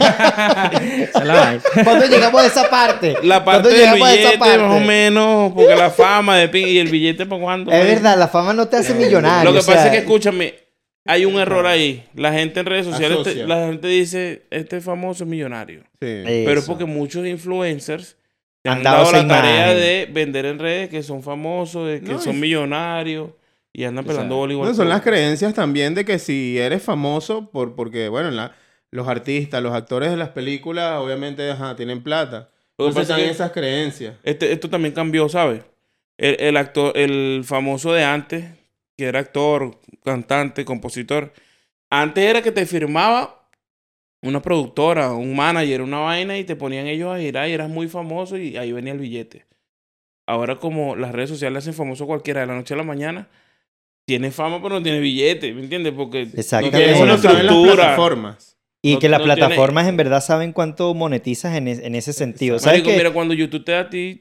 Esa es la vaina. ¿Cuándo llegamos a esa parte? La parte ¿Cuándo del llegamos a esa billete, parte? más o menos, porque la fama de pin- y el billete para cuándo. Es marico? verdad, la fama no te hace millonario. Lo que o sea, pasa es que, escúchame, hay un error ahí. La gente en redes sociales, te- Asocia. la gente dice, este famoso es millonario. Sí. Eso. Pero es porque muchos influencers te Han han, dado dado esa la tarea imagen. de vender en redes que son famosos, de que No, son es- millonarios y andan pelando Exacto. bola igual. No, son que las uno. creencias también de que si eres famoso, por, porque, bueno, la- los artistas, los actores de las películas, obviamente, ajá, tienen plata. Lo que Entonces pasa están es que- esas creencias. Este, esto también cambió, ¿sabes? El, el actor, el famoso de antes, que era actor, cantante, compositor, antes era que te firmaba una productora, un manager, una vaina y te ponían ellos a girar y eras muy famoso y ahí venía el billete. Ahora como las redes sociales hacen famoso a cualquiera de la noche a la mañana, tiene fama pero no tiene billete, ¿me entiendes? Porque no Exactamente. tienes Eso una Eso lo saben las estructura. plataformas. Y no- que las no tiene- plataformas en verdad saben cuánto monetizas en, es- en ese sentido. ¿Sabes Marico, qué? mira, cuando YouTube te da a ti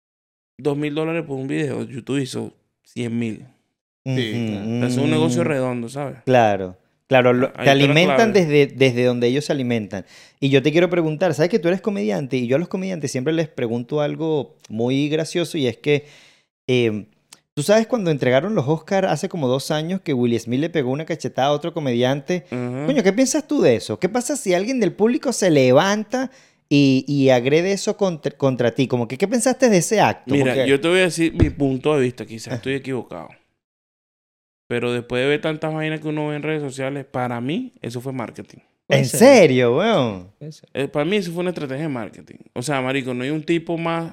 dos mil dólares por un video, YouTube hizo cien mil. Sí, Ujú, Es un negocio mm, redondo, ¿sabes? Claro, claro, lo- Ahí te está la alimentan clave. desde, desde donde ellos se alimentan. Y yo te quiero preguntar, ¿sabes que tú eres comediante? Y yo a los comediantes siempre les pregunto algo muy gracioso y es que, eh, tú sabes cuando entregaron los Oscars hace como dos años que Will Smith le pegó una cachetada a otro comediante. Ujú. Coño, ¿qué piensas tú de eso? ¿Qué pasa si alguien del público se levanta y, y agrede eso contra, contra ti? Como que, ¿qué pensaste de ese acto? Mira, Porque- yo te voy a decir mi punto de vista, quizás Ah. estoy equivocado. Pero después de ver tantas vainas que uno ve en redes sociales, para mí eso fue marketing. Puede ¿En ser, serio, weón? puede ser. Eh, para mí eso fue una estrategia de marketing. O sea, marico, no hay un tipo más...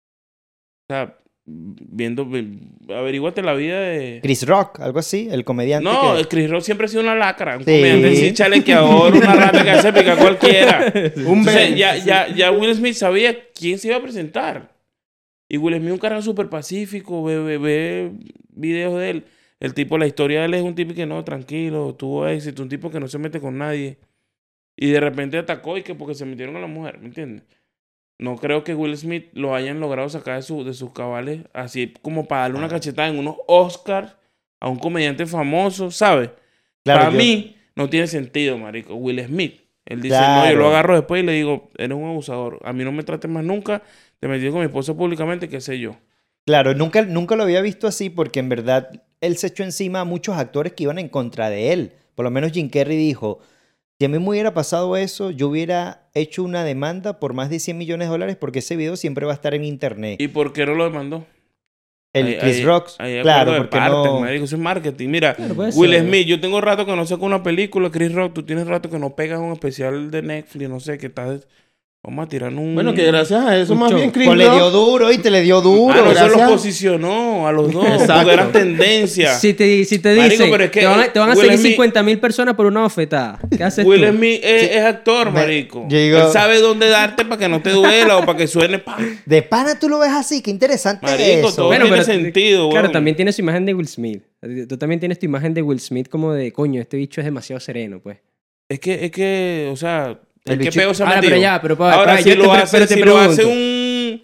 O sea, viendo... Averíguate la vida de... Chris Rock, algo así, el comediante No, que... el Chris Rock siempre ha sido una lacra. Un Sí. comediante así chalequeador, una rata que hace picar a cualquiera. Un Entonces, Ben. ya, ya, ya Will Smith sabía quién se iba a presentar. Y Will Smith, un carajo súper pacífico, ve, ve, ve videos de él. El tipo, la historia de él es un tipo que no, tranquilo, tuvo éxito, un tipo que no se mete con nadie. Y de repente atacó y que porque se metieron con la mujer, ¿me entiendes? No creo que Will Smith lo hayan logrado sacar de, su, de sus cabales, así como para darle una cachetada en unos Oscars a un comediante famoso, ¿sabes? Claro, Para yo- mí no tiene sentido, marico. Will Smith. Él dice, no, Claro. yo lo agarro después y le digo, eres un abusador. A mí no me trates más nunca. Te metí con mi esposa públicamente, qué sé yo. Claro, nunca, nunca lo había visto así porque en verdad él se echó encima a muchos actores que iban en contra de él. Por lo menos Jim Carrey dijo, si a mí me hubiera pasado eso, yo hubiera hecho una demanda por más de cien millones de dólares porque ese video siempre va a estar en internet. ¿Y por qué no lo demandó? El Ahí- Chris ahí- Rock, ahí hay claro, acuerdo de porque partes, no... marico, eso es marketing. Mira, Claro, puede Will ser. Smith, yo tengo rato que no saco una película, Chris Rock, tú tienes rato que no pegas un especial de Netflix, no sé, que estás... Vamos a tirar un... Bueno, que gracias a eso, Un más show. bien, Chris Pues le dio Rock- duro y te le dio duro. Ah, no, eso gracias. los posicionó a los dos, Exacto. porque eran tendencias. Si te, si te Marico, dicen, pero es que te van a, te van a Will seguir Smith- cincuenta mil personas por una bofetada. ¿Qué haces Will tú? Smith es, Sí. es actor, Me- marico. yo digo- Él sabe dónde darte para que no te duela o para que suene... pa. De pana tú lo ves así, qué interesante Marico, eso. todo tiene sentido, Claro, weón. también tienes tu imagen de Will Smith. Tú también tienes tu imagen de Will Smith como de, coño, este bicho es demasiado sereno, pues. Es que, es que, o sea... El ¿en qué bicho- peo se ha Ahora, metido? pero ya, pero pa- Ahora, pa- si yo te lo pre- hace, pero te si lo hace pregunto. un...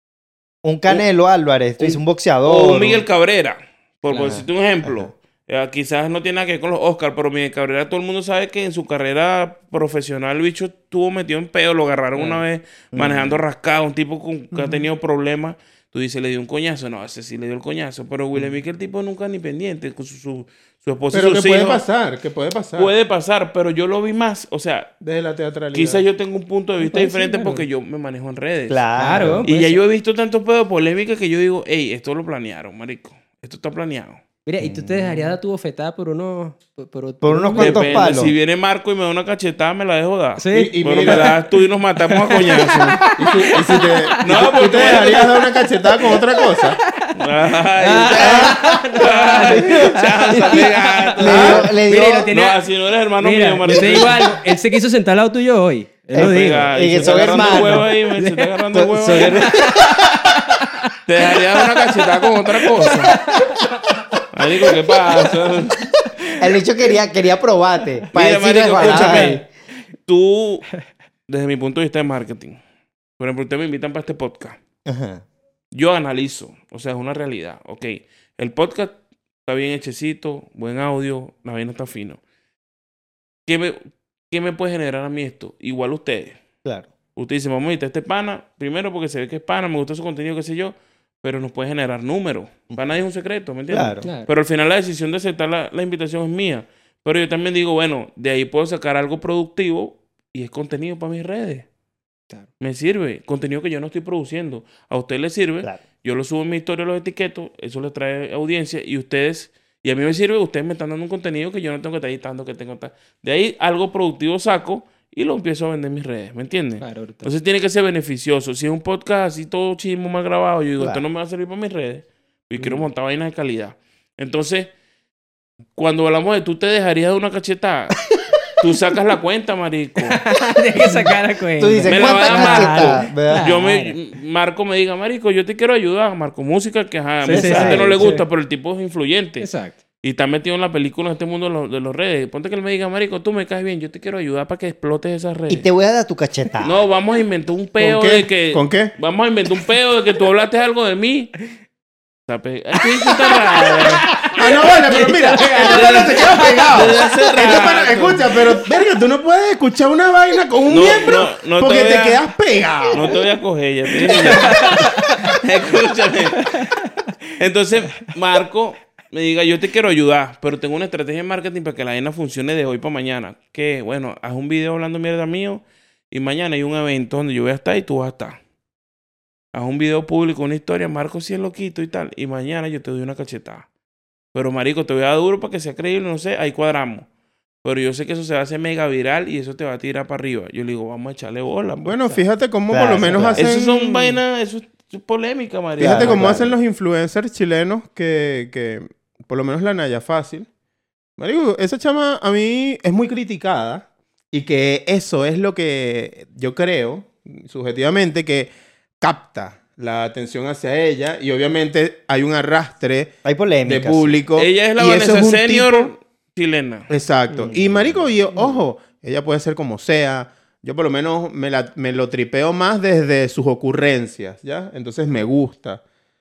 Un Canelo Álvarez, tú dices, un boxeador. O un Miguel Cabrera, por Claro. decirte un ejemplo. Eh, quizás no tiene nada que ver con los Oscars, pero Miguel Cabrera, todo el mundo sabe que en su carrera profesional el bicho estuvo metido en peo, lo agarraron una vez manejando rascado, un tipo con- que ha tenido problemas. Tú dices, le dio un coñazo. No, ese sí le dio el coñazo. Pero Will Smith, que el tipo nunca ni pendiente, con su, su, su esposa Pero y que sus puede hijos. pasar, que puede pasar. Puede pasar, pero yo lo vi más. O sea, Desde la teatralidad. quizás yo tengo un punto de vista Puede ser, diferente claro. porque yo me manejo en redes. Claro. Claro. Y Puede ya ser. yo he visto tantos pedos polémicas que yo digo, hey, esto lo planearon, marico. Esto está planeado. Mira, ¿y tú te dejarías dar tu bofetada por unos... Por, por, Por unos minutos? cuantos Depende, palos. si viene Marco y me da una cachetada, me la dejo dar. Sí. Y, y Pero mira, me la das tú y nos matamos a coñazo. y si, y si te, No, y tú- porque tú te dejarías dar una cachetada con otra cosa. Ay, chanza, qué gato. Le dio, le dio- Mira, y lo tiene- No, así no eres hermano Mira, mío, yo te digo Martín. algo. Él se quiso sentar al lado tuyo hoy. Él lo Eh, digo. Pega, Y y que se está son agarrando el hermanos. huevo ahí, me- se está agarrando el huevo Soy ahí. Te dejaría dar una cachetada con otra cosa. Marico, ¿qué pasa? El bicho quería, quería probarte. Para Mira, decirle, marico, "Ay". escúchame. Tú, desde mi punto de vista de marketing, por ejemplo, ustedes me invitan para este podcast. Ajá. Yo analizo, o sea, es una realidad. Ok, el podcast está bien hechecito, buen audio, la vaina está fino. ¿Qué me, qué me puede generar a mí esto? Igual ustedes. Claro. Usted dice, vamos a invitar a este pana, primero porque se ve que es pana, me gusta su contenido, qué sé yo, pero nos puede generar números. Para nadie es un secreto, ¿me entiendes? Claro. Claro. Pero al final la decisión de aceptar la, la invitación es mía. Pero yo también digo, bueno, de ahí puedo sacar algo productivo y es contenido para mis redes. Claro. Me sirve. Contenido que yo no estoy produciendo. A usted le sirve. Claro. Yo lo subo en mi historia, los etiquetos. Eso les trae audiencia. Y ustedes... Y a mí me sirve. Ustedes me están dando un contenido que yo no tengo que estar editando, que tengo que estar... De ahí algo productivo saco y lo empiezo a vender en mis redes. ¿Me entienden? Claro, brutal. Entonces tiene que ser beneficioso. Si es un podcast así todo chismo mal grabado, yo digo, Claro. esto no me va a servir para mis redes. Y quiero Mm. montar vainas de calidad. Entonces, cuando hablamos de tú te dejarías de una cachetada, tú sacas la cuenta, marico. Tienes que sacar la cuenta. Tú dices, Me la ¿cuántas va a dar cachetas? Marco. ¿Verdad? Yo me, Marco me diga, marico, yo te quiero ayudar. Marco Música, que ajá, a Sí, mucha sí, gente sí, no le sí. gusta, pero el tipo es influyente. Exacto. Y está metido en la película, en este mundo de los, de los redes. Ponte que él me diga, marico, tú me caes bien, yo te quiero ayudar para que explotes esas redes. Y te voy a dar tu cachetada. No, vamos a inventar un peo ¿Con qué? de que... ¿Con qué? Vamos a inventar un peo de que tú hablaste algo de mí. O sea, pe- Ay, qué puta rara. Ah, no, bueno, pero mira, este pana se queda pegado. Desde hace Este pana, rato. escucha, pero, verga, tú no puedes escuchar una vaina con un No, miembro no, no te porque voy te a- quedas pegado. No te voy a coger, ya te dije. Escúchame. Entonces, Marco me diga, yo te quiero ayudar, pero tengo una estrategia de marketing para que la vaina funcione de hoy para mañana. Que, bueno, haz un video hablando mierda mío y mañana hay un evento donde yo voy a estar y tú vas a estar. Haz un video público, una historia, Marco sí es loquito y tal, y mañana yo te doy una cachetada. Pero, marico, te voy a dar duro para que sea creíble, no sé, ahí cuadramos. Pero yo sé que eso se va a hacer mega viral y eso te va a tirar para arriba. Yo le digo, vamos a echarle bola. pues. Bueno, fíjate cómo Claro, por lo menos claro. hacen... Eso son vainas, eso es polémica, marico. Fíjate Claro, cómo claro. hacen los influencers chilenos que, que por lo menos la Naya Fácil. Marico, esa chama a mí es muy criticada y que eso es lo que yo creo, subjetivamente, que capta la atención hacia ella y obviamente hay un arrastre Hay de polémica. público. Ella es la y eso Vanessa un Senior tipo- chilena. Exacto. Mm. Y marico, y, ojo, ella puede ser como sea. Yo por lo menos me, la- me lo tripeo más desde sus ocurrencias, ¿ya? Entonces me gusta.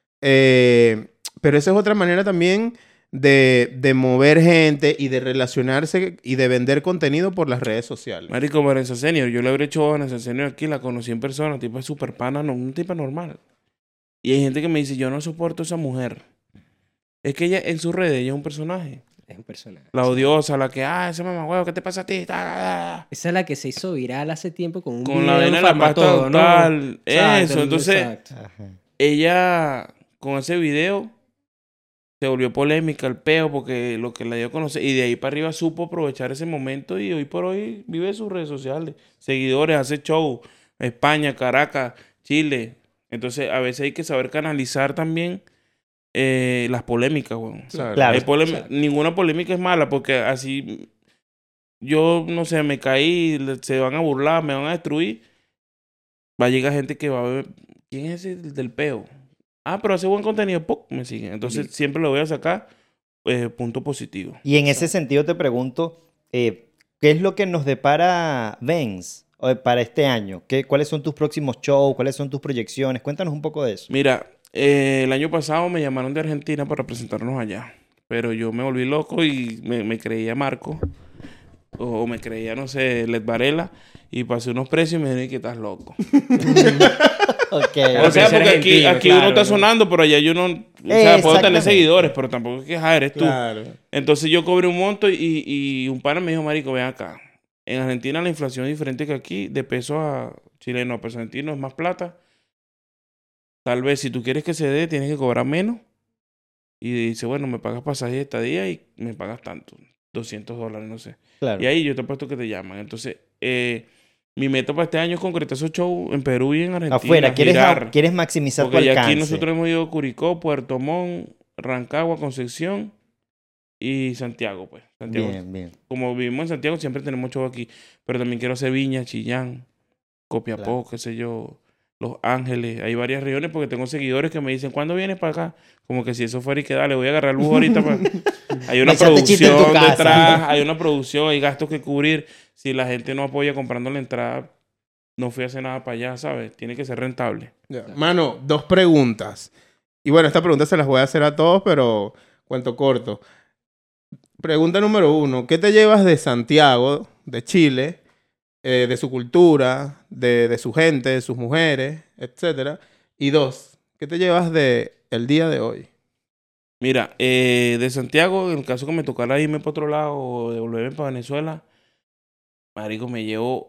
Eh, pero esa es otra manera también de, de mover gente y de relacionarse y de vender contenido por las redes sociales. Marico, Vanessa Senior. Yo le habré hecho a Vanessa Senior aquí, la conocí en persona. Tipo es súper pana, no, un tipo normal. Y hay gente que me dice, yo no soporto a esa mujer. Es que ella, en sus redes, ella es un personaje. Es un personaje. La odiosa, la que, ah, ese mamagüevo, ¿qué te pasa a ti? Ta, ta, ta. Esa es la que se hizo viral hace tiempo con un Con video la vaina de la pasta Farmatodo, ¿no? dental. Exacto, Eso, entonces, exacto. Ajá. ella, con ese video, se volvió polémica el peo porque lo que la dio a conocer. Y de ahí para arriba supo aprovechar ese momento y hoy por hoy vive de sus redes sociales. Seguidores, hace show. España, Caracas, Chile. Entonces, a veces hay que saber canalizar también eh, las polémicas, weón. O sea, Claro. hay polemi- Exacto. Ninguna polémica es mala porque así yo, no sé, me caí, le- se van a burlar, me van a destruir. Va a llegar gente que va a ver, ¿quién es ese del peo? Ah, pero hace buen contenido, ¡pum! Me siguen. Entonces, Listo. siempre lo voy a sacar eh, punto positivo. Y en ese sentido te pregunto, eh, ¿qué es lo que nos depara Vens eh, para este año? ¿Qué, ¿Cuáles son tus próximos shows? ¿Cuáles son tus proyecciones? Cuéntanos un poco de eso. Mira, eh, el año pasado me llamaron de Argentina para presentarnos allá. Pero yo me volví loco y me, me creía Marco. O, o me creía, no sé, Led Varela. Y pasé unos precios y me dijeron que estás loco. Ok. O sea, ser porque aquí, argentino, aquí claro, uno está ¿no? sonando, pero allá yo no... O sea, puedo tener Exactamente. seguidores, pero tampoco es que ja, eres tú. Claro. Entonces yo cobré un monto y, y un pana me dijo, marico, ven acá. En Argentina la inflación es diferente que aquí. De peso a chileno a peso argentino es más plata. Tal vez si tú quieres que se dé, tienes que cobrar menos. y dice, bueno, me pagas pasaje de estadía y me pagas tanto, doscientos dólares, no sé. Claro. Y ahí yo te he puesto que te llaman. Entonces, eh, mi meta para este año es concretar esos shows en Perú y en Argentina. Afuera, quieres, girar. quieres maximizar Porque tu ya alcance. aquí nosotros hemos ido a Curicó, Puerto Montt, Rancagua, Concepción y Santiago, pues. Santiago. Bien, bien. Como vivimos en Santiago, siempre tenemos show aquí. Pero también quiero hacer Viña, Chillán, Copiapó, Claro. qué sé yo, Los Ángeles. Hay varias regiones porque tengo seguidores que me dicen, ¿cuándo vienes para acá? Como que si eso fuera y que dale, voy a agarrar el bus ahorita. Para... Hay una Echate chiste en tu producción casa. detrás, hay una producción, hay gastos que cubrir. Si la gente no apoya comprando la entrada, no fui a hacer nada para allá, ¿sabes? Tiene que ser rentable. Ya. Mano, dos preguntas. Y bueno, esta pregunta se las voy a hacer a todos, pero cuento corto. Pregunta número uno. ¿Qué te llevas de Santiago, de Chile, eh, de su cultura, de, de su gente, de sus mujeres, etcétera? Y dos, ¿qué te llevas de el día de hoy? Mira, eh, de Santiago, en el caso que me tocara irme para otro lado o devolverme para Venezuela, marico, me llevo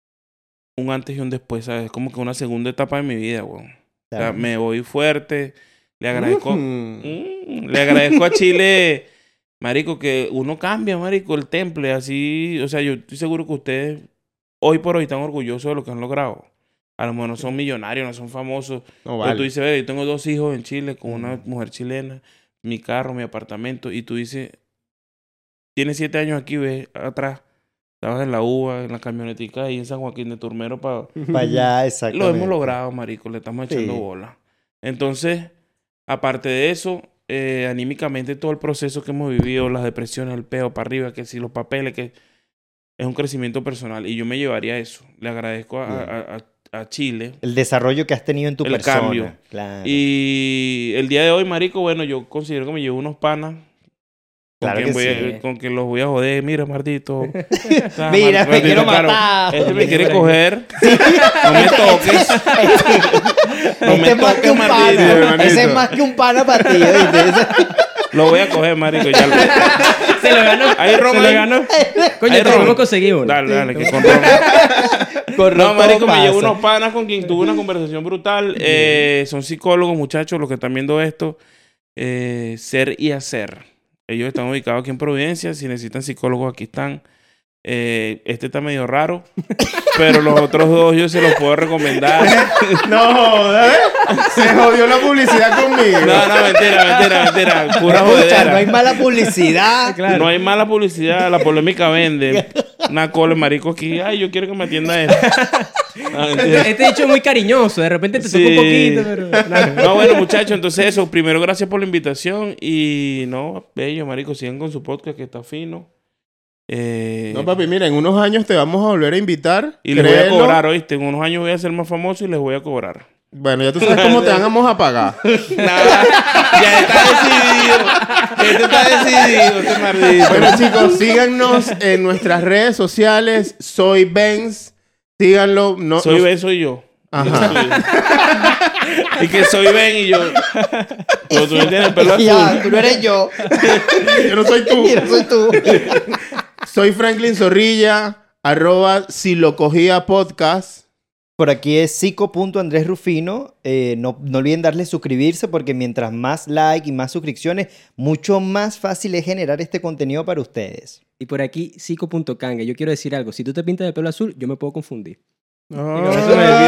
un antes y un después, ¿sabes? Es como que una segunda etapa de mi vida, weón. O sea, Claro. me voy fuerte. Le agradezco, Ujú. Mm, le agradezco a Chile, marico, que uno cambia, marico, el temple, así, o sea, yo estoy seguro que ustedes hoy por hoy están orgullosos de lo que han logrado. A lo mejor no son millonarios, no son famosos. No Pero vale. tú dices, ve, yo tengo dos hijos en Chile con una Ujú. mujer chilena, mi carro, mi apartamento, y tú dices, tienes siete años aquí, ves, atrás, estabas en la U B A, en la camionetica ahí en San Joaquín de Turmero para... Para allá, exactamente. Lo hemos logrado, marico, le estamos echando Sí. bola. Entonces, aparte de eso, eh, anímicamente todo el proceso que hemos vivido, las depresiones, el peo para arriba, que si los papeles, que es un crecimiento personal. Y yo me llevaría eso. Le agradezco a, Bien. a, a, a Chile. El desarrollo que has tenido en tu El persona. cambio. Claro. Y el día de hoy, marico, bueno, yo considero que me llevo unos panas. Con, Claro quien que voy a- sí. con quien los voy a joder. Mira, Martito. Ah, Mira, Mar- me quiero claro, matar. Este me quiere Por ahí. coger. No me toques. No Este me es más que toques, un Martito. pana. hermanito. Ese es más que un pana para ti, ¿oíste? Lo voy a coger, marico. Ya lo... Se lo ganó. Ahí, Roma, Se lo ahí. ganó. Coño, Ahí, te Ron. podemos conseguir uno. Dale, dale, que Sí. con Roma. Con No, Rocco marico, me pasa. llevo unos panas con quien tuve una conversación brutal. Eh, son psicólogos, muchachos, los que están viendo esto. Eh, ser y hacer. Ellos están ubicados aquí en Providencia. Si necesitan psicólogos, aquí están. Eh, este está medio raro, pero los otros dos yo se los puedo recomendar. No, joda, ¿eh? Se jodió la publicidad conmigo. No, no, mentira, mentira, mentira. Pura Escucha, jodedera. no hay mala publicidad. Claro. No hay mala publicidad, la polémica vende. Una cola de marico aquí. Ay, yo quiero que me atienda él. No, mentira. Este, este dicho es muy cariñoso. De repente te toca Sí. un poquito, pero... No. No, bueno, muchachos, entonces eso. Primero, gracias por la invitación. Y no, bello, marico, sigan con su podcast que está fino. Eh, No, papi, mira, en unos años te vamos a volver a invitar. y les voy a créelo. cobrar, ¿oíste? En unos años voy a ser más famoso y les voy a cobrar. Bueno, ya tú sabes cómo te vamos a pagar. Nada, ya está decidido. Este está decidido, este maldito. Bueno, chicos, síganos en nuestras redes sociales. Soy Benz. Síganlo. No, Soy no- Ben, soy yo. Ajá. Y que soy Ben y yo. Pero tú no tienes el pelo azul. Ya, tú no eres yo. Yo no soy tú. Mira, soy tú. Soy Franklin Zorrilla. Arroba si lo cogía podcast. Por aquí es psico punto andrés rufino. Eh, no, no olviden darle suscribirse porque mientras más like y más suscripciones, mucho más fácil es generar este contenido para ustedes. Y por aquí, psico punto canga. Yo quiero decir algo. Si tú te pintas de pelo azul, yo me puedo confundir. Ah. Eso me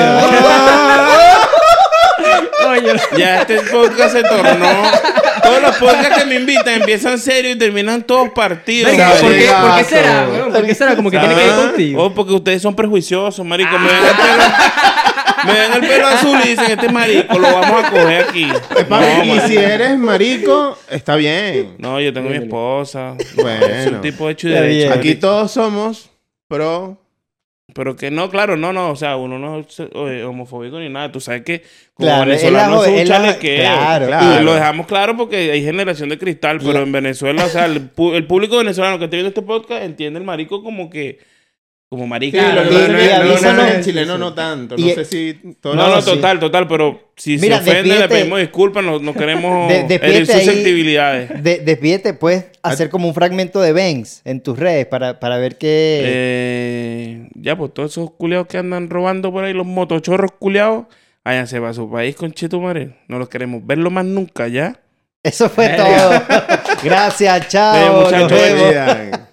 olvidó. Oye, Ya este podcast se tornó. Todos los podcasts que me invitan empiezan serio y terminan todos partidos. venga, Sabe, ¿por, qué, gato. ¿por qué será, weón? ¿Por qué será? Como que tiene que ir ¿Sabes? contigo. Oh, porque ustedes son prejuiciosos, marico. Me ven el pelo, me ven el pelo azul y dicen, este marico lo vamos a coger aquí. Papi, No, y marico. si eres marico, está bien. No, yo tengo mi esposa. Bueno. Soy un tipo hecho y Está derecho. bien. Aquí todos somos pro. Pero que no, claro, no, no. O sea, uno no es eh, homofóbico ni nada. Tú sabes que como Claro, es la venezolano jo- es un es la- chalequeo. claro, claro. Y lo dejamos claro porque hay generación de cristal. Pero La- en Venezuela, o sea, el, pu- el público venezolano que está viendo este podcast entiende el marico como que... Como marico. Sí, lo que y- pasa y es que avísanos- en el chileno no tanto. No Y- sé si... todo- No, No, no, sí. total, total, pero si Mira, se ofende, le despídete- pedimos disculpas, no, no queremos De- despídete herir ahí. susceptibilidades. De, despídete, puedes hacer como un fragmento de Benz en tus redes para, para ver qué... Eh, ya, pues todos esos culiados que andan robando por ahí, los motochorros culiados, váyanse para su país con Chetumare. No los queremos verlo más nunca, ¿ya? Eso fue Verga. todo. Gracias, chao. Bueno, nos muchachos, vemos. Bien.